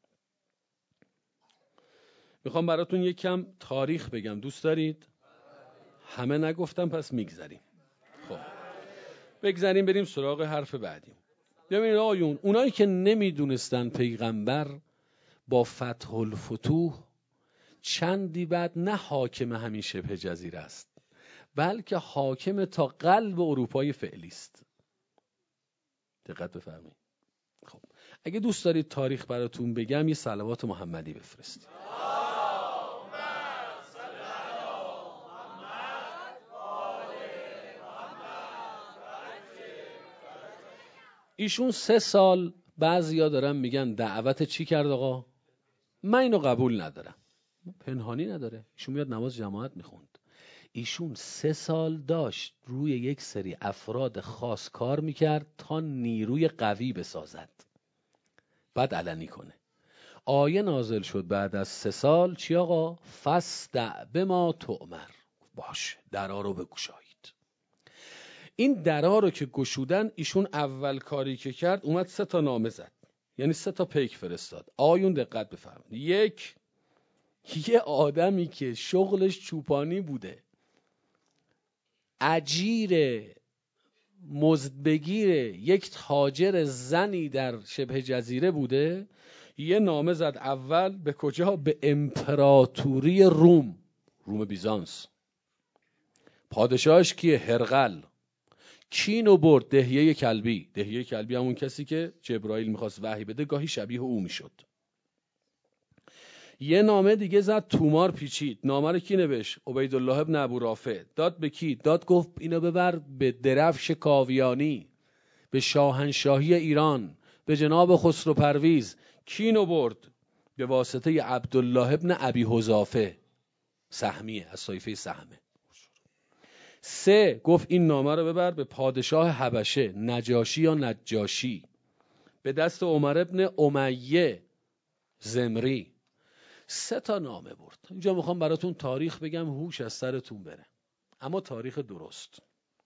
میخوام براتون یک کم تاریخ بگم، دوست دارید؟ همه نگفتم پس میگذریم. خب بگذاریم بریم سراغ حرف بعدی. ببینید آقایون، اونایی که نمیدونستن پیغمبر با فتح الفتوح چندی بعد نه حاکم همین شبه جزیره است، بلکه حاکم تا قلب اروپای فعلی است. دقت بفرمایید. خب اگه دوست دارید تاریخ براتون بگم، یه صلوات محمدی بفرستید. ایشون 3 سال، بعضیا دارن میگن دعوت چی کرد آقا؟ من اینو قبول ندارم. پنهانی نداره. ایشون میاد نماز جماعت میخوند. ایشون 3 سال داشت روی یک سری افراد خاص کار میکرد تا نیروی قوی بسازد، بعد علنی کنه. آیه نازل شد بعد از 3 سال چی آقا؟ فاصدع بما تؤمر. باشه، درا رو بگشایید. این درا رو که گشودن، ایشون اول کاری که کرد اومد 3 تا نامه زد، یعنی 3 تا پیک فرستاد. آیون دقت بفرمایید. یک، یه آدمی که شغلش چوپانی بوده، اجیر مزدبگیر یک تاجر زنی در شبه جزیره بوده، یه نامه زد اول به کجا؟ به امپراتوری روم بیزانس. پادشاهش کیه؟ هرقل. کینو برد؟ دحیه کلبی. دحیه کلبی همون کسی که جبرائیل میخواست وحی بده، گاهی شبیه او میشد. یه نامه دیگه زد، تومار پیچید. نامه رو کی نوشت؟ عبیدالله ابن ابو رافع. داد به کی؟ داد گفت اینو ببر به درفش کاویانی، به شاهنشاهی ایران، به جناب خسرو پرویز. کینو برد؟ به واسطه عبدالله ابن ابی حذافه، سهمیه، از طایفه سهمه. 3 گفت این نامه رو ببر به پادشاه حبشه، نجاشی یا نجاشی، به دست عمر ابن امیه زمری. 3 تا نامه برد. اینجا میخوام براتون تاریخ بگم، هوش از سرتون بره، اما تاریخ درست.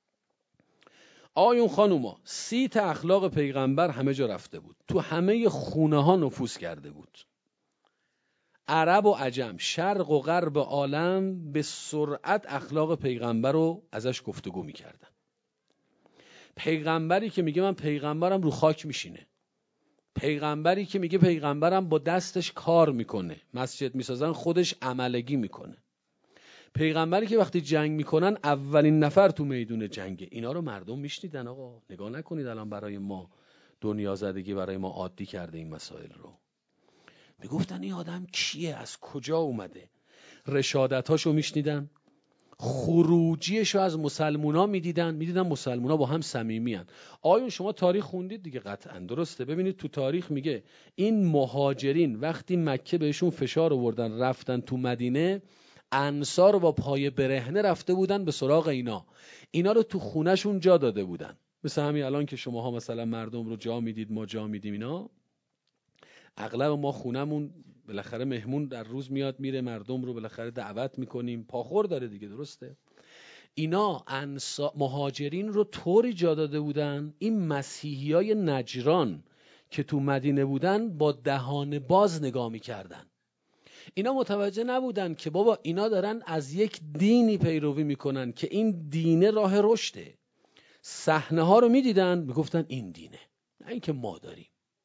آیون خانوما، 30 اخلاق پیغمبر همه جا رفته بود، تو همه خونه ها نفوذ کرده بود. عرب و عجم، شرق و غرب عالم به سرعت اخلاق پیغمبر رو ازش گفتگو میکردن. پیغمبری که میگه من پیغمبرم رو خاک میشینه، پیغمبری که میگه پیغمبرم با دستش کار میکنه، مسجد میسازن خودش عملگی میکنه، پیغمبری که وقتی جنگ میکنن اولین نفر تو میدون جنگه. اینا رو مردم میشنیدن. آقا نگاه نکنید الان برای ما دنیا زدگی برای ما عادی کرده این مسائل رو. میگفتن این آدم کیه، از کجا اومده. رشادتاشو میشنیدن، خروجیشو از مسلمونا میدیدن مسلمونا با هم صمیمی ان. آیون شما تاریخ خوندید دیگه قطعا، درسته؟ ببینید تو تاریخ میگه این مهاجرین وقتی مکه بهشون فشار آوردن رفتن تو مدینه، انصار با پای برهنه رفته بودن به سراغ اینا رو تو خونهشون جا داده بودن. مثل همین الان که شماها مثلا مردم رو جا میدید، ما جا میدیم. اینا اغلب ما خونمون بالاخره مهمون در روز میاد میره، مردم رو بالاخره دعوت میکنیم، پاخور داره دیگه، درسته؟ اینا مهاجرین رو طوری جا داده بودن، این مسیحیای نجران که تو مدینه بودن با دهان باز نگاه میکردن. اینا متوجه نبودن که بابا اینا دارن از یک دینی پیروی میکنن که این دینه راه رشده. صحنه ها رو میدیدن میگفتن این دینه، نه اینکه ما داریم.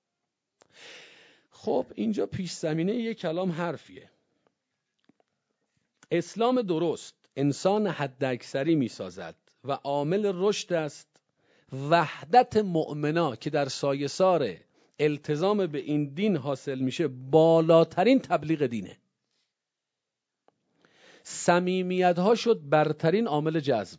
خب اینجا پیش زمینه یک کلام حرفیه. اسلام درست انسان حد اکثری میسازد و عامل رشد است. وحدت مؤمنا که در سایه‌سار التزام به این دین حاصل میشه، بالاترین تبلیغ دینه. صمیمیت ها شد برترین عامل جذب،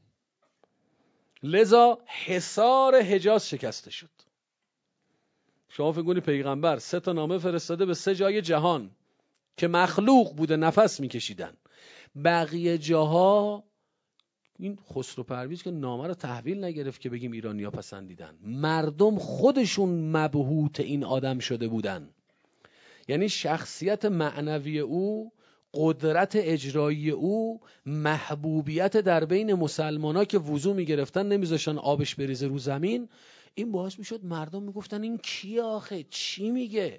لذا حصار حجاز شکسته شد. شما فکر کنید پیغمبر 3 تا نامه فرستاده به 3 جای جهان که مخلوق بوده نفس میکشیدن، بقیه جاها این خسرو پرویز که نامه رو تحویل نگرفت که بگیم ایرانی‌ها پسندیدن، مردم خودشون مبهوت این آدم شده بودن. یعنی شخصیت معنوی او، قدرت اجرایی او، محبوبیت در بین مسلمان‌ها که وضو می‌گرفتن نمیذاشتن آبش بریزه رو زمین، این باعث میشد مردم میگفتن این کی آخه، چی میگه؟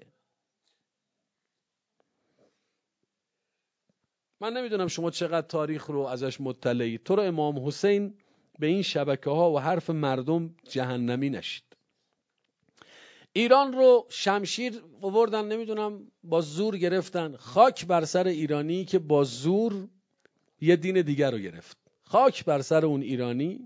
من نمیدونم شما چقدر تاریخ رو ازش مطلعید. تو رو امام حسین به این شبکه ها و حرف مردم جهنمی نشید. ایران رو شمشیر آوردن، نمیدونم با زور گرفتن. خاک بر سر ایرانی که با زور یه دین دیگر رو گرفت. خاک بر سر اون ایرانی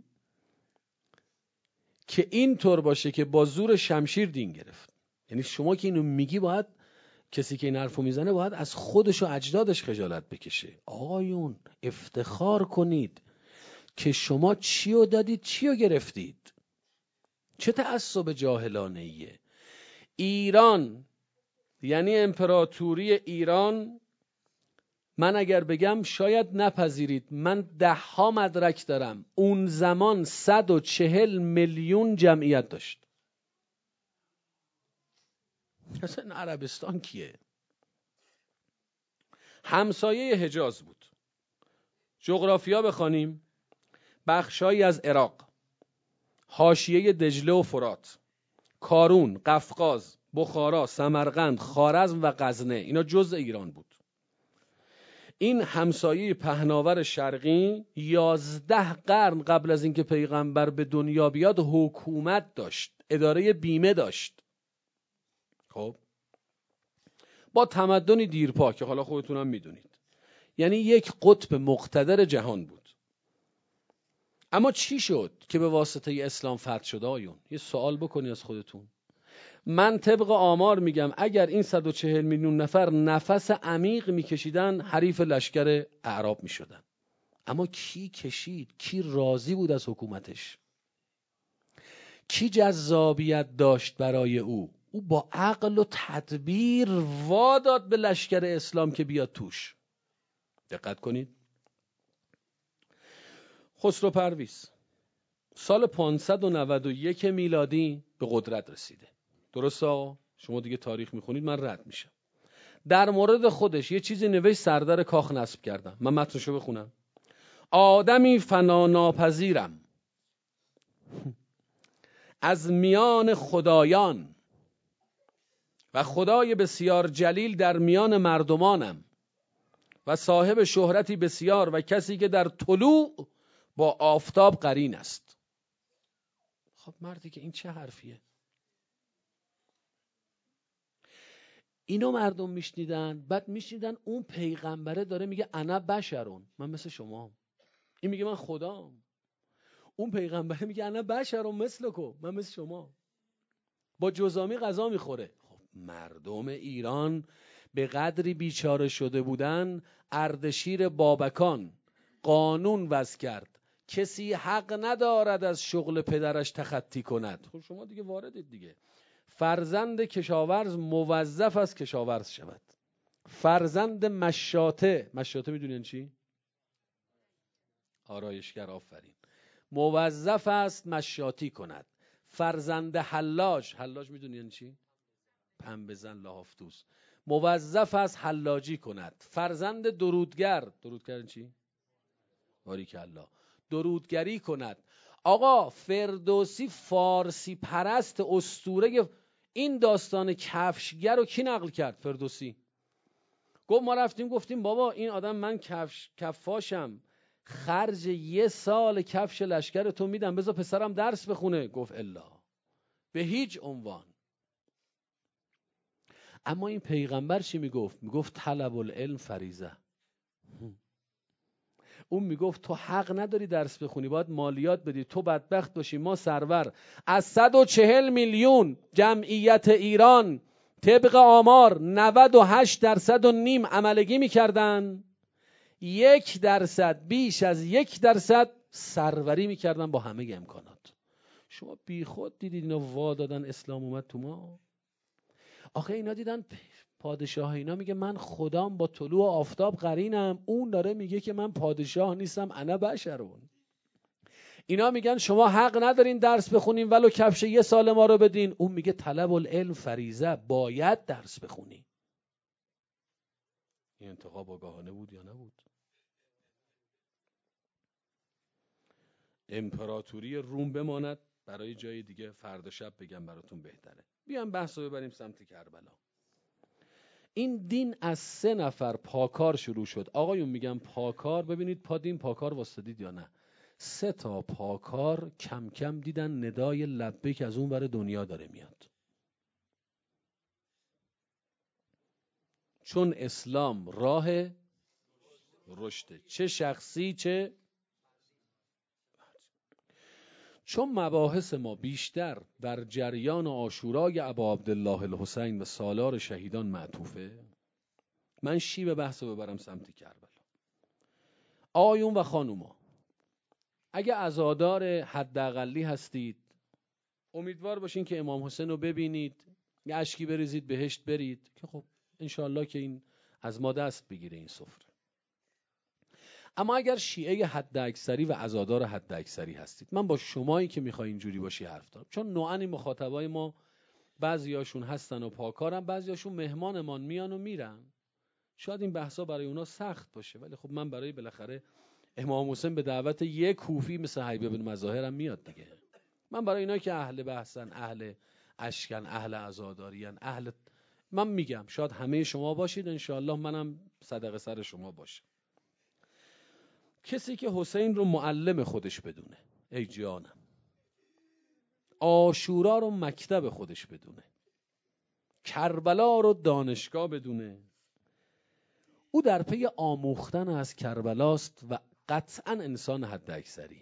که این طور باشه که با زور شمشیر دین گرفت. یعنی شما که اینو میگی، باید کسی که این حرفو میزنه باید از خودش و اجدادش خجالت بکشه. آقایون افتخار کنید که شما چیو دادید، چیو گرفتید. چه تعصب جاهلانه ایه. ایران یعنی امپراتوری ایران، من اگر بگم شاید نپذیرید، من 10 مدرک دارم، اون زمان 140 میلیون جمعیت داشت. اصلا عربستان کیه؟ همسایه حجاز بود. جغرافیا بخوانیم، بخشایی از عراق، حاشیه دجله و فرات، کارون، قفقاز، بخارا، سمرقند، خوارزم و غزنه، اینا جزء ایران بود. این همسایه پهناور شرقی 11 قرن قبل از اینکه پیغمبر به دنیا بیاد حکومت داشت، اداره بیمه داشت. خب با تمدنی دیرپا که حالا خودتون هم میدونید، یعنی یک قطب مقتدر جهان بود. اما چی شد که به واسطه اسلام فتح شد؟ آیون یه سوال بکنی از خودتون. من طبق آمار میگم اگر این 140 میلیون نفر نفس عمیق میکشیدن، حریف لشکر اعراب میشدن. اما کی کشید؟ کی راضی بود از حکومتش؟ کی جذابیت داشت برای او؟ او با عقل و تدبیر واداد به لشکر اسلام که بیاد توش. دقت کنید. خسرو پرویز سال 591 میلادی به قدرت رسیده. درسته آقا؟ شما دیگه تاریخ میخونید، من رد میشم. در مورد خودش یه چیزی نوشت، سردر کاخ نصب کردم. من متنشو بخونم. آدمی فنا ناپذیرم از میان خدایان و خدای بسیار جلیل در میان مردمانم و صاحب شهرتی بسیار و کسی که در طلوع با آفتاب قرین است. خب مردی که این چه حرفیه؟ اینو مردم میشنیدن، بعد میشنیدن اون پیغمبره داره میگه انا بشرون، من مثل شما. این میگه من خدام. اون پیغمبره میگه انا بشرون مثلکم، من مثل شما. با جزامی غذا میخوره. خب مردم ایران به قدری بیچاره شده بودن، اردشیر بابکان قانون وضع کرد کسی حق ندارد از شغل پدرش تخطی کند. خب شما دیگه واردید دیگه. فرزند کشاورز موظف است کشاورز شود. فرزند مشاطه میدونین چی؟ آرایشگر، آفرین. موظف است مشاطی کند. فرزند حلاج میدونین چی؟ پنبه زن لافتوس. موظف است حلاجی کند. فرزند درودگر چی؟ باریکالله، درودگری کند. آقا فردوسی فارسی پرست اسطوره این داستان کفشگر رو کی نقل کرد؟ فردوسی. گفت ما رفتیم گفتیم بابا این آدم، من کفاشم، خرج 1 سال کفش لشکر تو میدم، بذار پسرم درس بخونه. گفت الا، به هیچ عنوان. اما این پیغمبر چی میگفت؟ میگفت طلب العلم فریضه. اون میگفت تو حق نداری درس بخونی، باید مالیات بدی. تو بدبخت باشی، ما سرور از 140 میلیون جمعیت ایران طبق آمار 98.5% عملگی میکردن، 1%، بیش از 1% سروری میکردن با همه امکانات. شما بی خود دیدید اینا وا دادن، اسلام اومد تو ما. آخه اینا دیدن پادشاه، اینا میگه من خدام با طلوع آفتاب قرینم، اون داره میگه که من پادشاه نیستم، انا بشرون. اینا میگن شما حق ندارین درس بخونین ولو کفش 1 سال ما رو بدین، اون میگه طلب العلم فریضه، باید درس بخونی. این انتخاب آگاهانه بود یا نبود؟ امپراتوری روم بماند برای جای دیگه، فردا شب بگم براتون بهتره. بیام بحثو ببریم سمت کربلا. این دین از 3 نفر پاکار شروع شد. آقایون میگم پاکار، ببینید پا دین پاکار واسطدید یا نه. 3 تا پاکار کم کم دیدن ندای لبیک از اون ور دنیا داره میاد، چون اسلام راه رشده، چه شخصی چه. چون مباحث ما بیشتر در جریان عاشورای ابا عبدالله الحسین و سالار شهیدان معطوفه، من شیب بحث رو ببرم سمت کربلا. آقایون و خانوما، اگه عزادار حداقلی هستید، امیدوار باشین که امام حسین رو ببینید، یه اشکی بریزید بهشت برید که خب انشالله که این از ما دست بگیره این سفره. اما اگر شیعه حد اکثری و عزادار حد اکثری هستید، من با شمایی که میخوای اینجوری باشی حرف دارم، چون نوعاً مخاطبای ما بعضیاشون هستن و پاکارن، بعضیاشون مهمانمان میان و میرن، شاید این بحثا برای اونا سخت باشه، ولی خب من برای بالاخره امام حسین به دعوت یک کوفی مثل حیبه بن مظاهرم میاد دیگه. من برای اینا که اهل بحثن، اهل اشکن، اهل عزاداریان، من میگم شاید همه شما باشید، انشاءالله منم صدقه سر شما باشه. کسی که حسین رو معلم خودش بدونه، ای جانم، عاشورا رو مکتب خودش بدونه، کربلا رو دانشگاه بدونه، او در پی آموختن از کربلاست و قطعا انسان حد اکثری.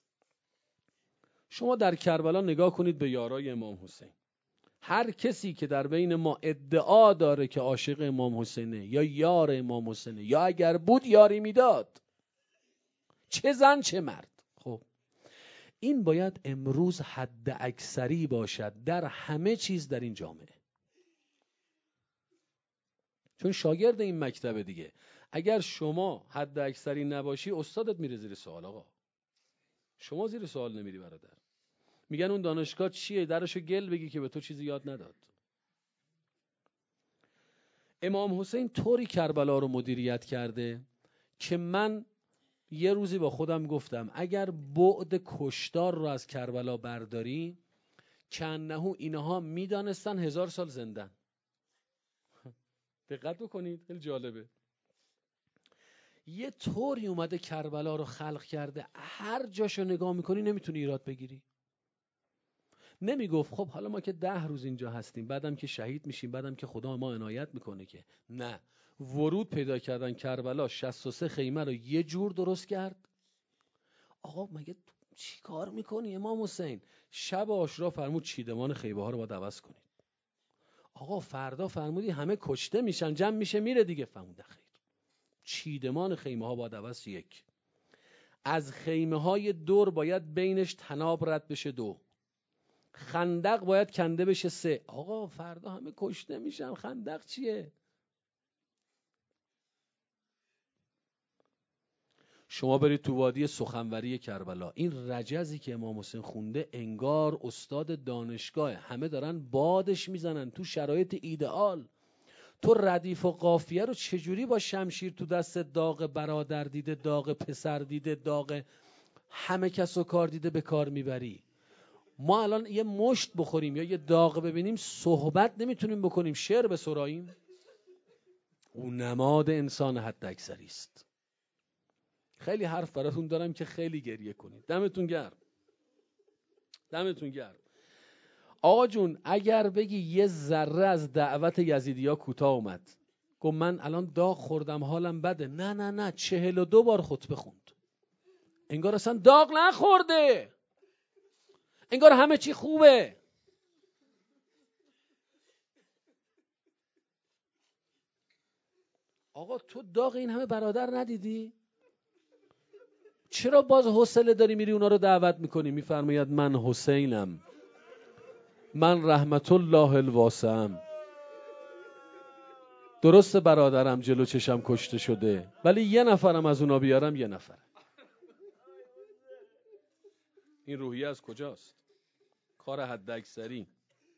شما در کربلا نگاه کنید به یارای امام حسین. هر کسی که در بین ما ادعا داره که عاشق امام حسینه یا یار امام حسینه، یا اگر بود یاری میداد، چه زن چه مرد. خب این باید امروز حد اکثری باشد در همه چیز در این جامعه، چون شاگرد این مکتب دیگه. اگر شما حد اکثری نباشی، استادت میره زیر سوال. آقا شما زیر سوال نمیری برادر. میگن اون دانشگاه چیه، درشو گل بگی که به تو چیزی یاد نداد. امام حسین طوری کربلا رو مدیریت کرده که من یه روزی با خودم گفتم اگر بعد کشتار رو از کربلا برداری، کنهو اینها میدانستن 1000 سال زندن. دقت بکنید، خیلی جالبه. یه طوری اومده کربلا رو خلق کرده، هر جاشو نگاه میکنی نمیتونی ایراد بگیری. نمیگفت خب حالا ما که 10 روز اینجا هستیم، بعدم که شهید میشیم، بعدم که خدا ما عنایت میکنه، که نه، ورود پیدا کردن کربلا 63 خیمه رو یه جور درست کرد. آقا مگه چی کار میکنی امام حسین؟ شب عاشورا فرمود چیدمان خیمه ها رو باید عوض کنید. آقا فردا فرمودی همه کشته میشن، جمع میشه میره دیگه. فرمود خیر، چیدمان خیمه ها باید عوض. 1 از خیمه های دور باید بینش تناب رد بشه. 2 خندق باید کنده بشه. 3 آقا فردا همه کشته میشن، خندق چیه؟ شما برید تو وادی سخنوری کربلا، این رجزی که امام حسین خونده انگار استاد دانشگاه، همه دارن بادش میزنن تو شرایط ایدئال. تو ردیف و قافیه رو چجوری با شمشیر تو دست، داغ برادر دیده، داغ پسر دیده، داغ همه کس و کار دیده به کار میبری؟ ما الان یه مشت بخوریم یا یه داغ ببینیم صحبت نمیتونیم بکنیم، شعر بسراییم. او نماد انسان حد اکثری است. خیلی حرف براتون دارم که خیلی گریه کنید. دمتون گرم، دمتون گرم. آقا جون اگر بگی یه ذره از دعوت یزیدیا کوتاه اومد، گفت من الان داغ خوردم حالم بده، نه نه نه، 42 بار خطبه خوند، انگار اصلا داغ نخورده، انگار همه چی خوبه. آقا تو داغ این همه برادر ندیدی؟ چرا باز حوصله داری میری اونا رو دعوت میکنی؟ میفرماید من حسینم، من رحمت الله الواسعم. درسته برادرم جلو چشم کشته شده، ولی یه نفرم از اونا بیارم، یه نفر. این روحیه از کجاست؟ کار حد اکثری.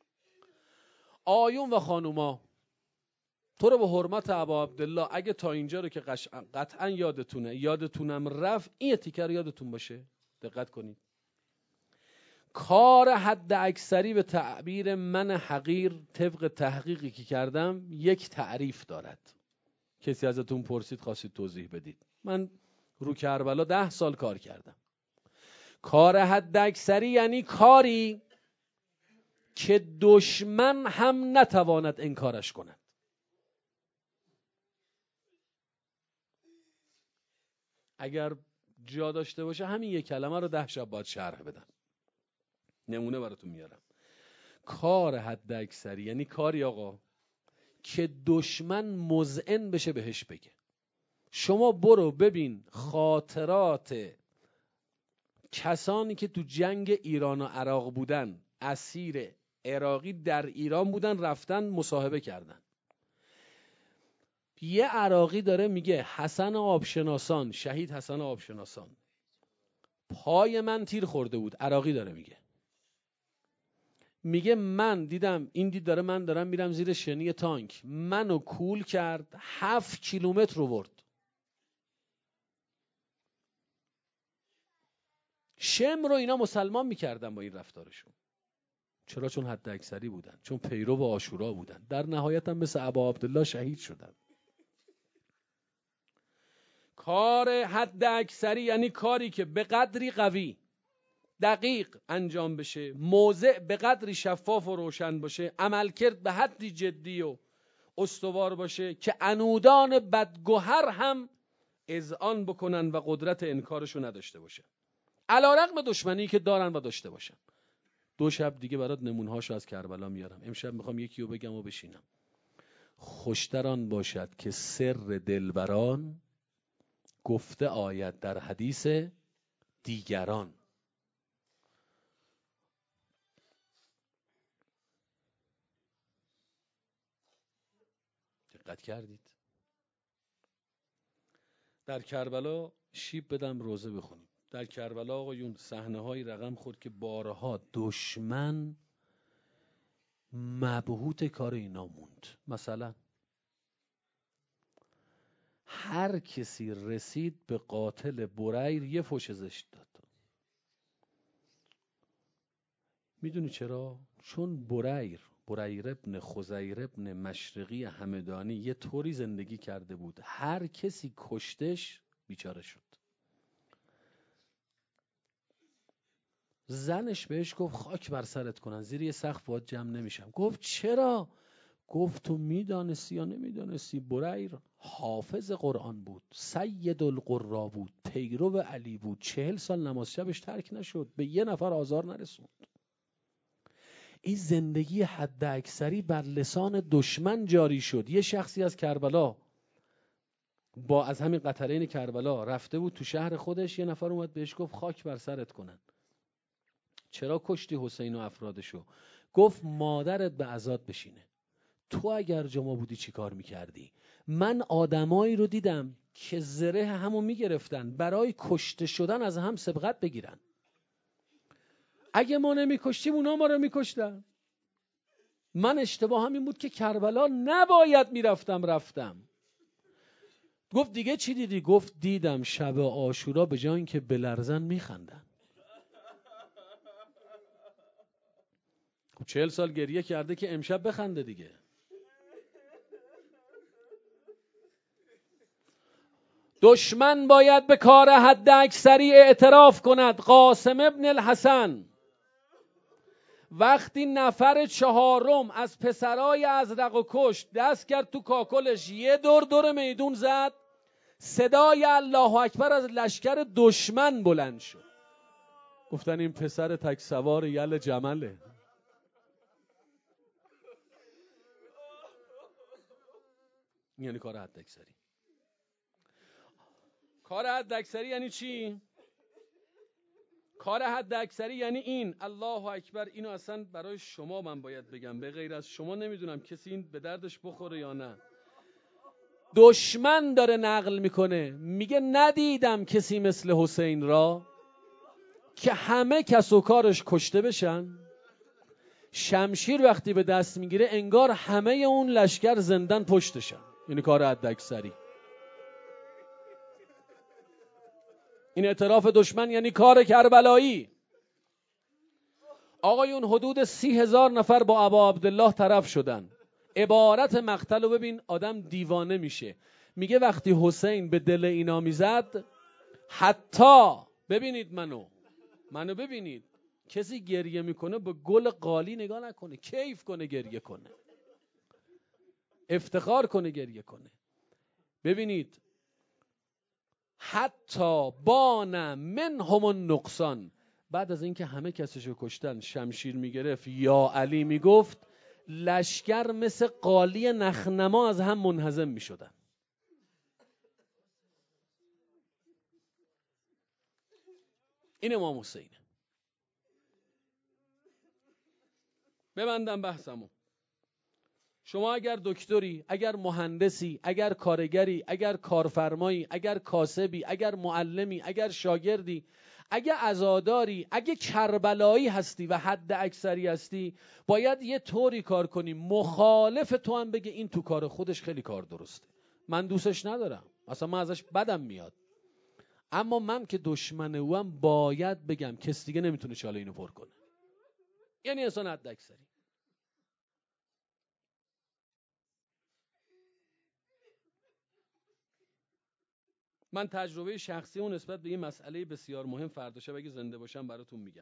آیون و خانوما، تو رو به حرمت ابا عبدالله، اگه تا اینجا رو که قطعا یادتونم رفت، این تیکر یادتون باشه، دقت کنید. کار حد اکثری به تعبیر من حقیر طبق تحقیقی که کردم یک تعریف دارد. کسی ازتون پرسید خواستید توضیح بدید، من رو کربلا 10 سال کار کردم. کار حداکثری یعنی کاری که دشمن هم نتواند انکارش کند. اگر جا داشته باشه همین یک کلمه رو 10 شب باید شرح بدم. نمونه براتون میارم. کار حداکثری یعنی کاری آقا که دشمن مذعن بشه بهش بگه. شما برو ببین خاطرات کسانی که تو جنگ ایران و عراق بودن، اسیر عراقی در ایران بودن، رفتن مصاحبه کردن. یه عراقی داره میگه حسن آبشناسان، شهید حسن آبشناسان، پای من تیر خورده بود. عراقی داره میگه من دیدم این داره، من دارم میرم زیر شنی تانک، منو کول کرد 7 کیلومتر رو برد. شم رو اینا مسلمان میکردن با این رفتارشون. چرا؟ چون حد اکثری بودن، چون پیرو عاشورا بودن. در نهایت هم مثل ابا عبدالله شهید شدن. کار حد اکثری یعنی کاری که به قدری قوی، دقیق انجام بشه، موضع به قدری شفاف و روشن باشه، عملکرد به حدی جدی و استوار باشه که عنودان بدگوهر هم اذعان بکنن و قدرت انکارشو نداشته باشن، علیرغم دشمنی که دارن و داشته باشن. 2 شب دیگه برات نمونهاشو از کربلا میارم. امشب میخوام یکیو بگم و بشینم. خوشتر آن باشد که سر دلبران گفته آید در حدیث دیگران. دقت کردید؟ در کربلا شیب بدم روزه بخونیم. در کربلا آقایون صحنه‌هایی رقم خورد که بارها دشمن مبهوت کار اینا موند. مثلا هر کسی رسید به قاتل بریر یه فوش زشت داد. میدونی چرا؟ چون بریر ابن خزیر ابن مشرقی همدانی یه طوری زندگی کرده بود هر کسی کشتش بیچاره شد. زنش بهش گفت خاک بر سرت کنن، زیر یه سقف باهات جمع نمیشم. گفت چرا؟ گفت تو میدانستی یا نمیدانستی بریر حافظ قرآن بود، سید القرا بود، پیرو علی بود، 40 سال نماز شبش ترک نشد، به یه نفر آزار نرسوند. این زندگی حد اکثری بر لسان دشمن جاری شد. یه شخصی از کربلا از همین قطرین کربلا رفته بود تو شهر خودش، یه نفر اومد بهش گفت خاک بر سرت کنن، چرا کشتی حسین و افرادشو؟ گفت مادرت به عزاد بشینه. تو اگر جا ما بودی چی کار میکردی؟ من آدمایی رو دیدم که زره همو میگرفتن برای کشته شدن از هم سبقت بگیرن. اگه ما نمیکشتیم اونا ما رو میکشتن. من اشتباه همین بود که کربلا نباید رفتم. گفت دیگه چی دیدی؟ گفت دیدم شب عاشورا به جای اینکه بلرزن میخندن. 40 سال گریه کرده که امشب بخنده دیگه. دشمن باید به کار حد اکثری اعتراف کند. قاسم ابن الحسن وقتی نفر 4 از پسرای ازرق و کشت، دست کرد تو کاکلش، یه دور میدون زد، صدای الله اکبر از لشکر دشمن بلند شد. گفتن این پسر تک سوار یل جمله. یعنی کار حد اکثری. کار حد اکثری یعنی چی؟ کار حد اکثری یعنی این. الله اکبر. اینو اصلا برای شما من باید بگم، به غیر از شما نمیدونم کسی این به دردش بخوره یا نه. دشمن داره نقل میکنه، میگه ندیدم کسی مثل حسین را که همه کس و کارش کشته بشن، شمشیر وقتی به دست میگیره انگار همه اون لشکر زندن پشتشن. یعنی کار حد اکثری. این اعتراف دشمن یعنی کار کربلایی. آقایون حدود 30,000 نفر با ابا عبدالله طرف شدن. عبارت مقتل رو ببین آدم دیوانه میشه. میگه وقتی حسین به دل اینا میزد، حتی ببینید منو، منو ببینید، کسی گریه میکنه به گل قالی نگاه نکنه، کیف کنه، گریه کنه، افتخار کنه، گریه کنه. ببینید حتی بان منهم النقصان، بعد از اینکه همه کسشو کشتن شمشیر میگرفت یا علی میگفت، لشکر مثل قالی نخنما از هم منهزم میشدن. این امام حسینه. ببندم بحثمو. شما اگر دکتری، اگر مهندسی، اگر کارگری، اگر کارفرمایی، اگر کاسبی، اگر معلمی، اگر شاگردی، اگر عزاداری، اگر کربلایی هستی و حد اکثری هستی، باید یه طوری کار کنی مخالف تو هم بگه این تو کار خودش خیلی کار درسته. من دوستش ندارم، اصلا من ازش بدم میاد، اما من که دشمن اوام باید بگم کس دیگه نمیتونه چاله اینو پر کنه. یعنی اصلا حد اکثری. من تجربه شخصی اون نسبت به یه مسئله بسیار مهم فردا شب اگه زنده باشم براتون میگم.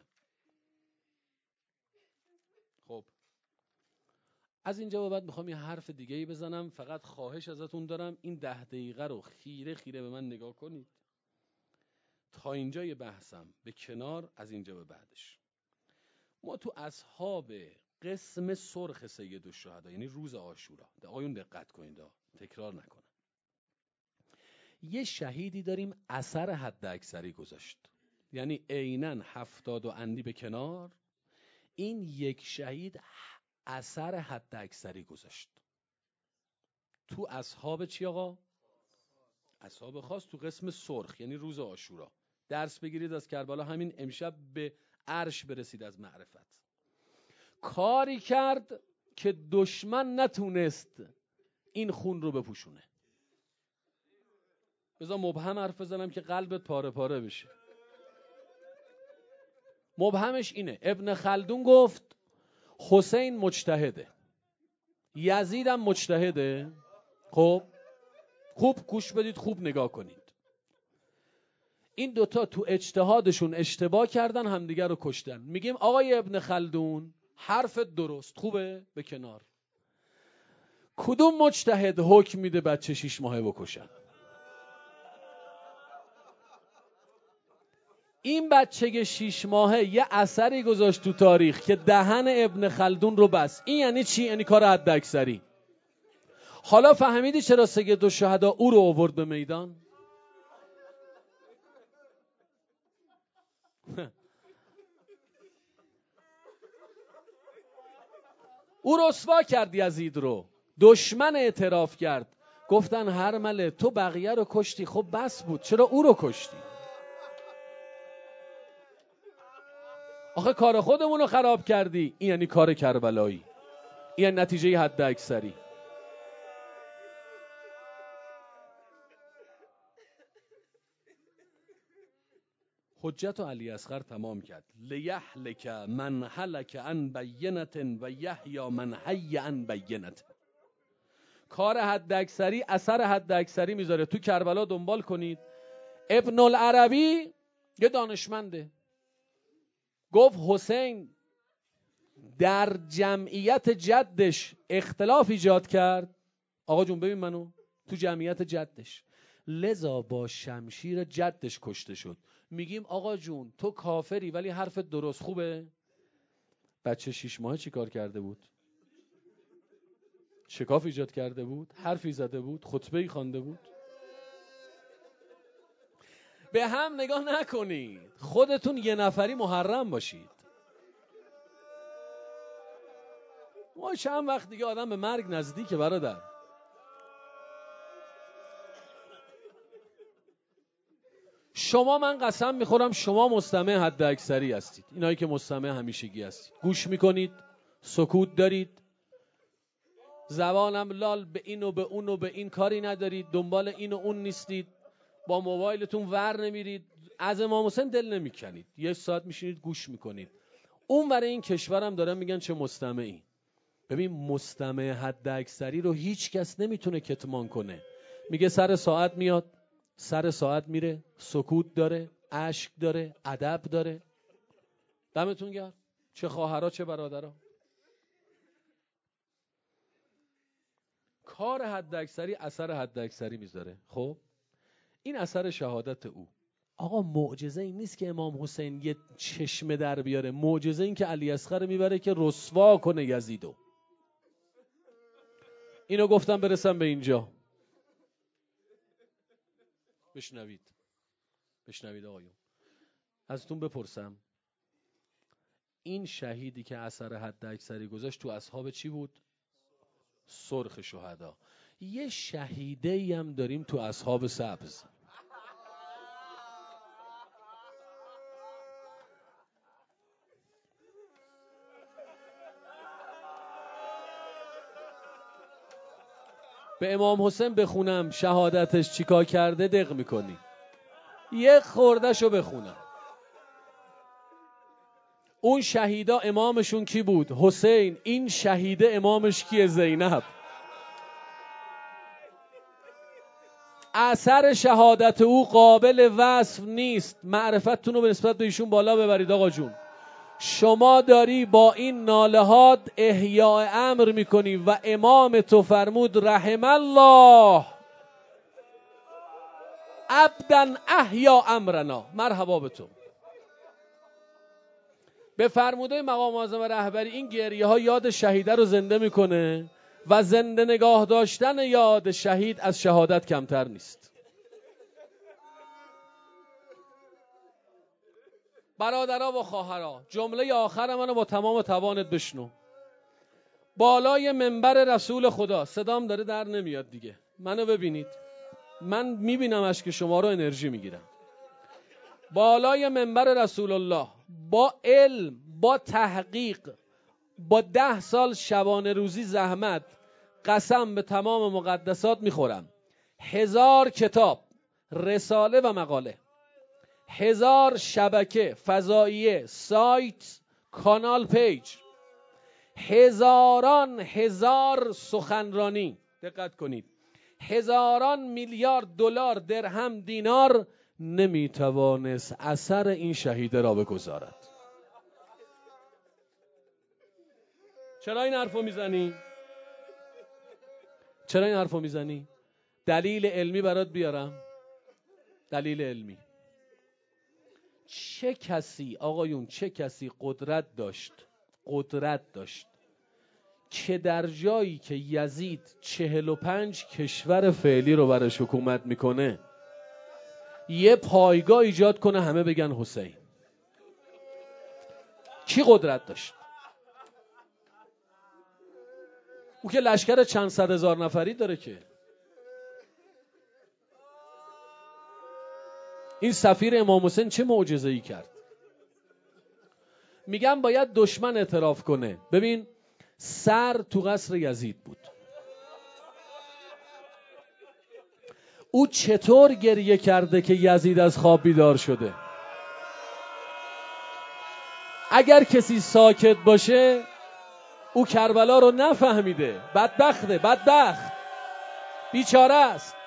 خب از اینجا به بعد میخوام یه حرف دیگه ای بزنم. فقط خواهش ازتون دارم این 10 دقیقه رو خیره خیره به من نگاه کنید. تا اینجای بحثم به کنار، از اینجا به بعدش ما تو اصحاب قسم سرخ سید الشهدا، یعنی روز عاشورا، آقایون دقت کنید تکرار نکنم، یه شهیدی داریم اثر حد اکثری گذاشت. یعنی عیناً 70 و اندی به کنار، این یک شهید اثر حد اکثری گذاشت تو اصحاب چی آقا؟ اصحاب خاص تو قسم سرخ، یعنی روز عاشورا. درس بگیرید از کربلا، همین امشب به عرش برسید از معرفت. کاری کرد که دشمن نتونست این خون رو بپوشونه. بذار مبهم حرف بزنم که قلبت پاره پاره بشه. مبهمش اینه، ابن خلدون گفت حسین مجتهده، یزید هم مجتهده. خب خوب گوش بدید، خوب نگاه کنید. این دوتا تو اجتهادشون اشتباه کردن، همدیگر رو کشتن. میگیم آقای ابن خلدون حرفت درست، خوبه، به کنار. کدوم مجتهد حکم میده بچه 6 ماهه بکشن؟ این بچه 6 ماهه یه اثری گذاشت تو تاریخ که دهن ابن خلدون رو بس. این یعنی چی؟ یعنی کار حد اکثری. حالا فهمیدی چرا سید الشهدا او رو آورد به میدان؟ او رسوا کرد، یزید رو دشمن اعتراف کرد. گفتن هرمله تو بقیه رو کشتی، خب بس بود، چرا او رو کشتی؟ آخه کار خودمون رو خراب کردی. این یعنی کار کربلایی، این یعنی نتیجه حد اکثری. حجت علی اصغر تمام کرد، لیهلک من هلک عن بینة و یحیی من حی عن بینة. کار حد اکثری اثر حد اکثری میذاره. تو کربلا دنبال کنید. ابن العربی یه دانشمنده، گفت حسین در جمعیت جدش اختلاف ایجاد کرد. آقا جون ببین منو، تو جمعیت جدش، لذا با شمشیر جدش کشته شد. میگیم آقا جون تو کافری ولی حرفت درست، خوبه. بچه 6 ماهه چی کار کرده بود؟ شکاف ایجاد کرده بود، حرفی زده بود، خطبه‌ای خوانده بود. به هم نگاه نکنید، خودتون یه نفری محرم باشید. ما چند وقت دیگه آدم به مرگ نزدیکه برادر. شما، من قسم میخورم شما مستمع حد اکثری هستید. اینایی که مستمع همیشگی هستید، گوش میکنید، سکوت دارید، زبانم لال، به این و به اون و به این کاری ندارید، دنبال این و اون نیستید، با موبایلتون ور نمیرید، از امام حسین دل نمیکنید، 1 ساعت میشینید گوش میکنید. اون برای این کشورم دارن میگن چه مستمعی. ببین مستمع حد اکثری رو هیچ کس نمیتونه کتمان کنه. میگه سر ساعت میاد، سر ساعت میره، سکوت داره، اشک داره، ادب داره. دمتون گرم. چه خواهرها چه برادرها. کار حداکثری اثر حداکثری میذاره. خب این اثر شهادت او. آقا معجزه این نیست که امام حسین یه چشمه در بیاره، معجزه این که علی اصغر میبره که رسوا کنه یزیدو. اینو گفتم برسم به اینجا. بشنوید آقایون. ازتون بپرسم، این شهیدی که اثر حداکثری گذاشت تو اصحاب چی بود؟ سرخ شهدا. یه شهیده‌ای هم داریم تو اصحاب سبز. به امام حسین بخونم شهادتش چیکار کرده دق میکنی. یه خوردهشو بخونم. اون شهیدا امامشون کی بود؟ حسین. این شهیده امامش کیه؟ زینب. اثر شهادت او قابل وصف نیست. معرفتتون رو به نسبت به ایشون بالا ببرید آقا جون. شما داری با این نالهات احیاء امر میکنی و امام تو فرمود رحم الله عبدا احیا امرنا. مرحبا به تو. به فرموده مقام اعظم رهبری این گریه ها یاد شهیده رو زنده میکنه و زنده نگاه داشتن یاد شهید از شهادت کمتر نیست. برادرها و خواهرها، جمله آخر منو با تمام توانت بشنو. بالای منبر رسول خدا، صدام داره در نمیاد دیگه، منو ببینید، من میبینم اشک شما رو انرژی میگیرم. بالای منبر رسول الله با علم، با تحقیق، با 10 سال شبانه روزی زحمت، قسم به تمام مقدسات میخورم 1000 کتاب، رساله و مقاله، 1000 شبکه فضائیه، سایت، کانال پیج، هزار سخنرانی، دقت کنید، 1000 میلیارد دلار، درهم، دینار نمیتوانست اثر این شهیده را بگذارد. چرا این حرفو میزنی؟ چرا این حرفو میزنی؟ دلیل علمی برات بیارم. دلیل علمی. چه کسی آقایون، چه کسی قدرت داشت که در جایی که یزید 45 کشور فعلی رو برش حکومت میکنه یه پایگاه ایجاد کنه همه بگن حسین؟ کی قدرت داشت؟ او که لشکر چند صد هزار نفری داره که. این سفیر امام حسین چه معجزه‌ای کرد؟ میگم باید دشمن اعتراف کنه. ببین سر تو قصر یزید بود. او چطور گریه کرده که یزید از خواب بیدار شده؟ اگر کسی ساکت باشه او کربلا رو نفهمیده. بدبخت بیچاره است.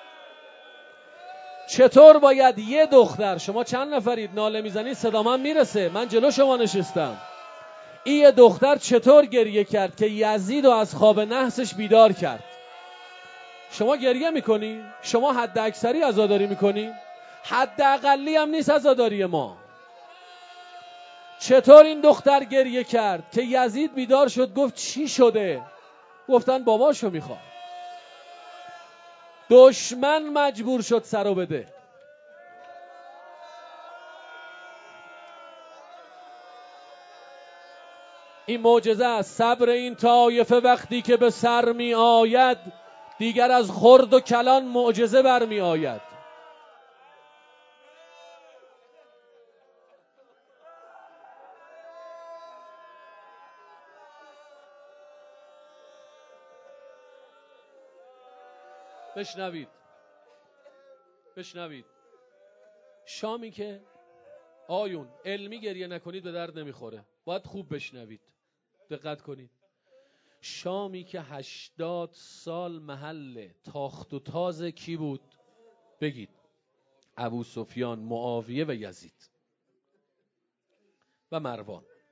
چطور باید یه دختر، شما چند نفرید ناله میزنید صدا من میرسه، من جلو شما نشستم، این یه دختر چطور گریه کرد که یزید رو از خواب نحسش بیدار کرد؟ شما گریه میکنی؟ شما حد اکثری عزاداری میکنی؟ حد اقلی هم نیست عزاداری ما. چطور این دختر گریه کرد که یزید بیدار شد گفت چی شده؟ گفتن باباشو میخواد. دشمن مجبور شد سرو بده. این معجزه است. صبر این طایفه وقتی که به سر می آید دیگر از خرد و کلان معجزه برمی آید. بشنوید. شامی که آیون علمی گریه نکنید به درد نمیخوره، باید خوب بشنوید، دقت کنید. شامی که 80 سال محل تاخت و تاز کی بود؟ بگید. ابو سفیان، معاویه و یزید و مروان.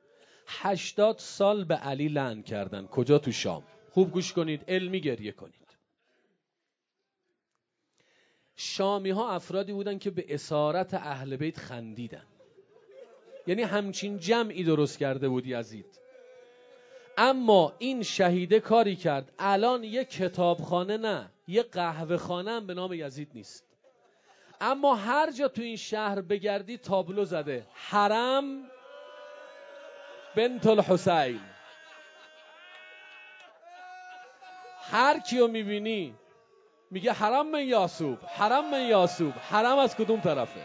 80 سال به علی لعن کردن. کجا؟ تو شام. خوب گوش کنید، علمی گریه کنید. شامی ها افرادی بودن که به اسارت اهل بیت خندیدن. یعنی همچین جمعی درست کرده بود یزید. اما این شهیده کاری کرد الان یه کتابخانه نه، یه قهوه خانه هم به نام یزید نیست. اما هر جا تو این شهر بگردی تابلو زده حرم بنت الحسین. هر کیو میبینی میگه حرم من یاسوب، حرم من یاسوب. حرم از کدوم طرفه؟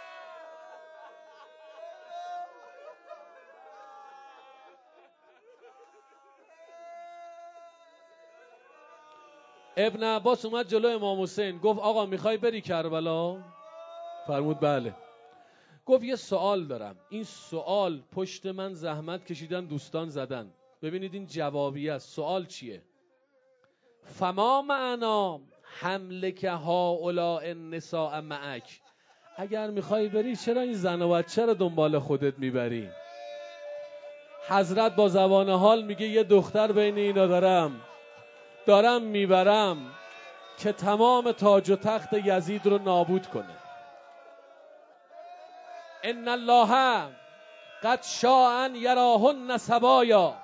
ابن عباس اومد جلو امام حسین گفت آقا میخوای بری کربلا؟ فرمود بله. گفت یه سوال دارم. این سوال پشت من زحمت کشیدن دوستان زدن، ببینید این جوابیه است. سوال چیه؟ فما معنا حملک هؤلاء النساء معک. اگر میخوای بری چرا این زن و بچه رو دنبال خودت میبری؟ حضرت با زبان حال میگه یه دختر بین اینا دارم میبرم که تمام تاج و تخت یزید رو نابود کنه. ان الله قد شاء ان یراهن سبایا.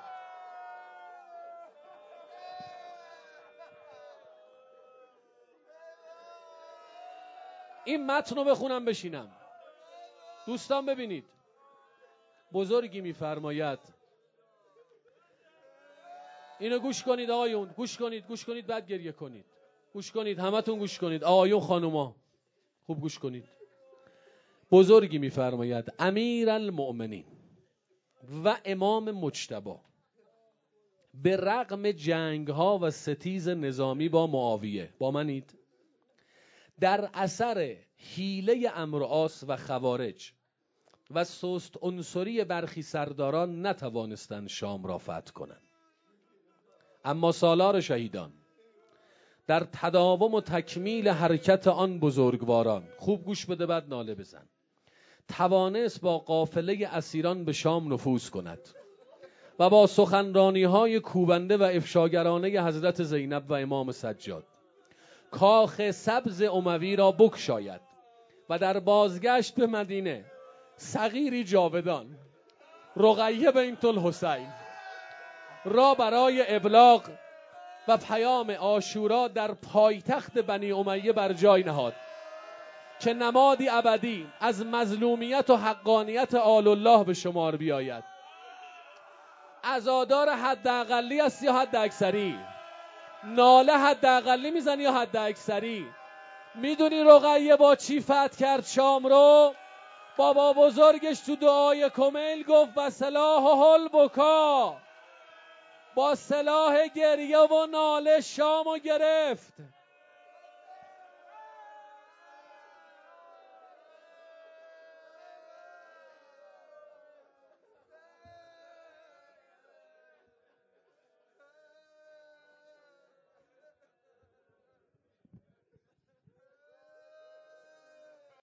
این متن رو بخونم بشینم. دوستان ببینید، بزرگی میفرماید، اینو گوش کنید آقایون، گوش کنید بعد گریه کنید. گوش کنید همتون، گوش کنید آقایون خانوما، خوب گوش کنید. بزرگی میفرماید امیرالمؤمنین و امام مجتبی به رغم جنگ ها و ستیز نظامی با معاویه، با منید، در اثر حیله عمرو و عاص و خوارج و سست عنصری برخی سرداران نتوانستند شام را فتح کنند. اما سالار شهیدان در تداوم و تکمیل حرکت آن بزرگواران، خوب گوش بده بعد ناله بزن، توانست با قافله اسیران به شام نفوذ کند و با سخنرانی‌های کوبنده و افشاگرانه حضرت زینب و امام سجاد کاخ سبز اموی را بگشاید و در بازگشت به مدینه صغیری جاودان رقیه بنت الحسین را برای ابلاغ و پیام عاشورا در پایتخت بنی امیه بر جای نهاد که نمادی ابدی از مظلومیت و حقانیت آل الله به شمار بیاید. عزادار حد اقلی است یا حد اکثری؟ ناله حد اقلی میزنی یا حد اکثری؟ میدونی رقیه با چی فتح کرد شام رو؟ بابا بزرگش تو دعای کمیل گفت و سلاح البکا، با سلاح گریه و ناله شامو گرفت.